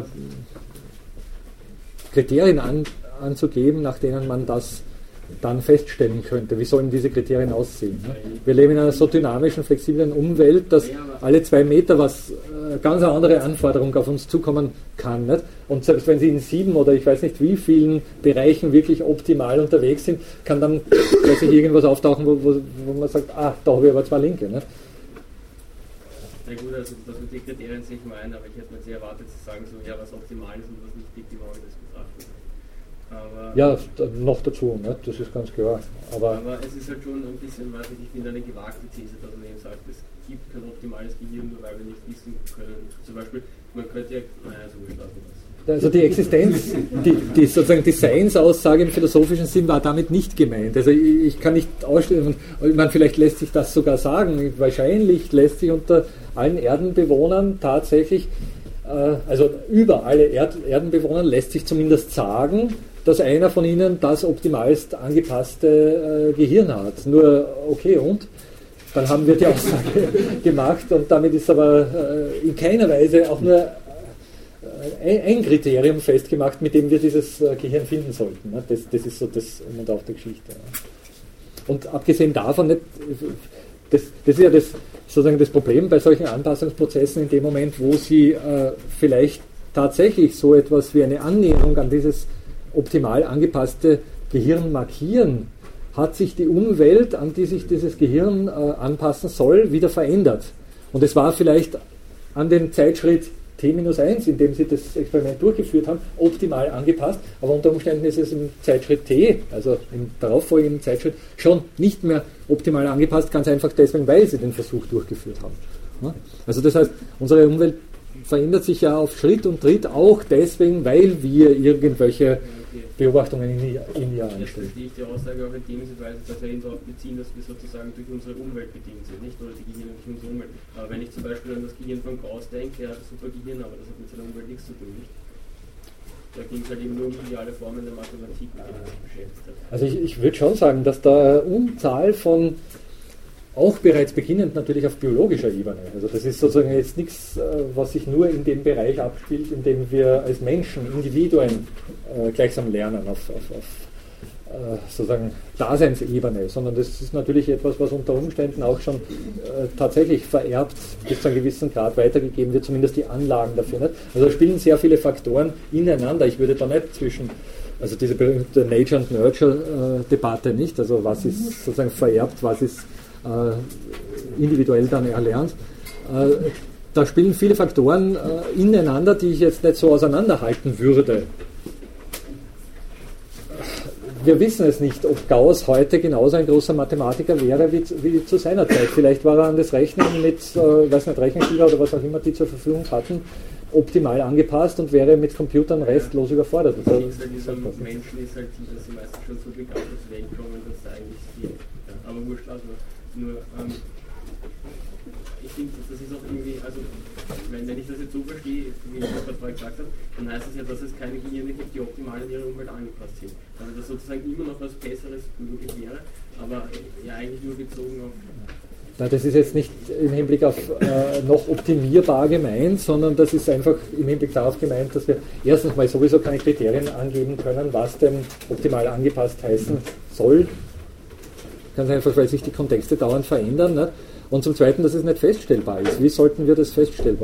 Kriterien anzugeben, nach denen man das dann feststellen könnte. Wie sollen diese Kriterien aussehen? Ne? Wir leben in einer so dynamischen, flexiblen Umwelt, dass alle 2 Meter was ganz eine andere Anforderung auf uns zukommen kann. Nicht? Und selbst wenn Sie in 7 oder ich weiß nicht wie vielen Bereichen wirklich optimal unterwegs sind, kann dann plötzlich irgendwas auftauchen, wo man sagt, da habe ich aber 2 Linke. Nicht? Na gut, also das mit den Kriterien sehe ich meinen, aber ich hätte mir sehr erwartet zu sagen, so, was optimal ist und was nicht liegt, wie man das betrachtet. Aber ja, noch dazu, ne? Das ist ganz klar. Aber es ist halt schon ein bisschen, weiß ich finde, eine gewagte These, dass man eben sagt, es gibt kein optimales Gehirn, nur weil wir nicht wissen können. Zum Beispiel, man könnte ja, so lassen wir das. Also die Existenz, die sozusagen die Seinsaussage im philosophischen Sinn war damit nicht gemeint. Also ich kann nicht ausstellen, vielleicht lässt sich das sogar sagen, wahrscheinlich lässt sich unter allen Erdenbewohnern tatsächlich, also über alle Erdenbewohner lässt sich zumindest sagen, dass einer von ihnen das optimalst angepasste Gehirn hat. Nur, okay, und? Dann haben wir die Aussage gemacht und damit ist aber in keiner Weise auch nur ein Kriterium festgemacht, mit dem wir dieses Gehirn finden sollten. Das ist so das Um und Auf der Geschichte. Und abgesehen davon, das ist ja sozusagen das Problem bei solchen Anpassungsprozessen in dem Moment, wo sie vielleicht tatsächlich so etwas wie eine Annäherung an dieses optimal angepasste Gehirn markieren, hat sich die Umwelt, an die sich dieses Gehirn anpassen soll, wieder verändert. Und es war vielleicht an den Zeitschritt T-1, in dem sie das Experiment durchgeführt haben, optimal angepasst, aber unter Umständen ist es im Zeitschritt T, also im darauffolgenden Zeitschritt, schon nicht mehr optimal angepasst, ganz einfach deswegen, weil sie den Versuch durchgeführt haben. Also das heißt, unsere Umwelt verändert sich ja auf Schritt und Tritt auch deswegen, weil wir irgendwelche Beobachtungen in ihr anstellen. Jetzt verstehe ich die Aussage auch in dem Sinne, dass wir ihn darauf beziehen, dass wir sozusagen durch unsere Umwelt bedingt sind, nicht? Oder die Gehirne durch unsere Umwelt. Aber wenn ich zum Beispiel an das Gehirn von Gauss denke, der hat ein super Gehirn, aber das hat mit seiner Umwelt nichts zu tun, nicht? Da ging es halt eben nur um ideale Formen der Mathematik, mit denen er sich beschäftigt hat. Also ich würde schon sagen, dass da eine Unzahl von, auch bereits beginnend natürlich auf biologischer Ebene, also das ist sozusagen jetzt nichts, was sich nur in dem Bereich abspielt, in dem wir als Menschen, Individuen gleichsam lernen, auf sozusagen Daseinsebene, sondern das ist natürlich etwas, was unter Umständen auch schon tatsächlich vererbt, bis zu einem gewissen Grad weitergegeben wird, zumindest die Anlagen dafür. Nicht? Also da spielen sehr viele Faktoren ineinander. Ich würde da nicht zwischen, also diese berühmte Nature- und Nurture-Debatte nicht, also was ist sozusagen vererbt, was ist individuell dann erlernt. Da spielen viele Faktoren ineinander, die ich jetzt nicht so auseinanderhalten würde. Wir wissen es nicht, ob Gauss heute genauso ein großer Mathematiker wäre wie zu seiner Zeit. Vielleicht war er an das Rechnen mit, Rechenschieber oder was auch immer die zur Verfügung hatten, optimal angepasst und wäre mit Computern restlos überfordert. Das Schicksal dieser Menschen ist halt, dass sie meistens schon so begabt aus Welt kommen, dass sie eigentlich viel. Ja, aber wurscht, also nur, ich finde, das ist auch irgendwie, also wenn ich das jetzt so verstehe, wie ich das vorher gesagt habe, dann heißt es ja, dass es keine Gehirne gibt, die optimal in ihre Umwelt angepasst sind. Also dass sozusagen immer noch was Besseres möglich wäre, aber ja eigentlich nur bezogen auf... Na, das ist jetzt nicht im Hinblick auf noch optimierbar gemeint, sondern das ist einfach im Hinblick darauf gemeint, dass wir erstens mal sowieso keine Kriterien angeben können, was denn optimal angepasst heißen soll. Ganz einfach, weil sich die Kontexte dauernd verändern. Nicht? Und zum Zweiten, dass es nicht feststellbar ist. Wie sollten wir das feststellen?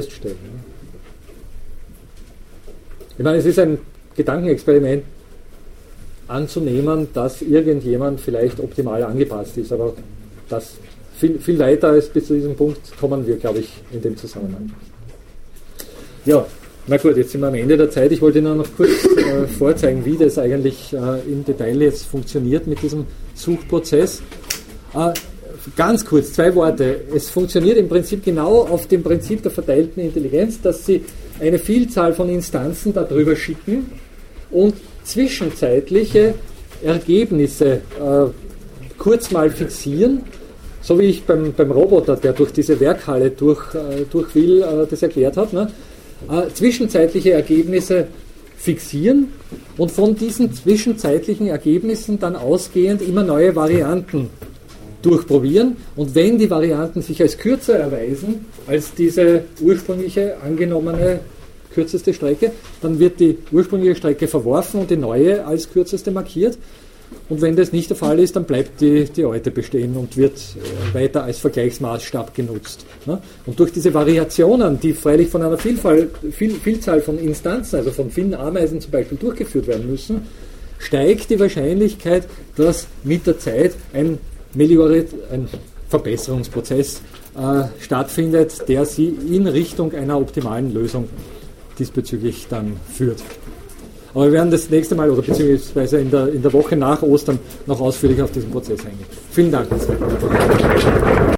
Ich meine, es ist ein Gedankenexperiment anzunehmen, dass irgendjemand vielleicht optimal angepasst ist, aber das viel weiter als bis zu diesem Punkt kommen wir, glaube ich, in dem Zusammenhang. Ja, na gut, jetzt sind wir am Ende der Zeit. Ich wollte Ihnen noch kurz vorzeigen, wie das eigentlich im Detail jetzt funktioniert mit diesem Suchprozess. Ganz kurz, 2 Worte. Es funktioniert im Prinzip genau auf dem Prinzip der verteilten Intelligenz, dass Sie eine Vielzahl von Instanzen darüber schicken und zwischenzeitliche Ergebnisse kurz mal fixieren, so wie ich beim Roboter, der durch diese Werkhalle durch will, das erklärt habe, ne? Zwischenzeitliche Ergebnisse fixieren und von diesen zwischenzeitlichen Ergebnissen dann ausgehend immer neue Varianten durchprobieren, und wenn die Varianten sich als kürzer erweisen als diese ursprüngliche angenommene kürzeste Strecke, dann wird die ursprüngliche Strecke verworfen und die neue als kürzeste markiert, und wenn das nicht der Fall ist, dann bleibt die alte bestehen und wird weiter als Vergleichsmaßstab genutzt. Und durch diese Variationen, die freilich von einer Vielzahl von Instanzen, also von vielen Ameisen zum Beispiel, durchgeführt werden müssen, steigt die Wahrscheinlichkeit, dass mit der Zeit ein Verbesserungsprozess stattfindet, der sie in Richtung einer optimalen Lösung diesbezüglich dann führt. Aber wir werden das nächste Mal oder beziehungsweise in der Woche nach Ostern noch ausführlich auf diesen Prozess eingehen. Vielen Dank.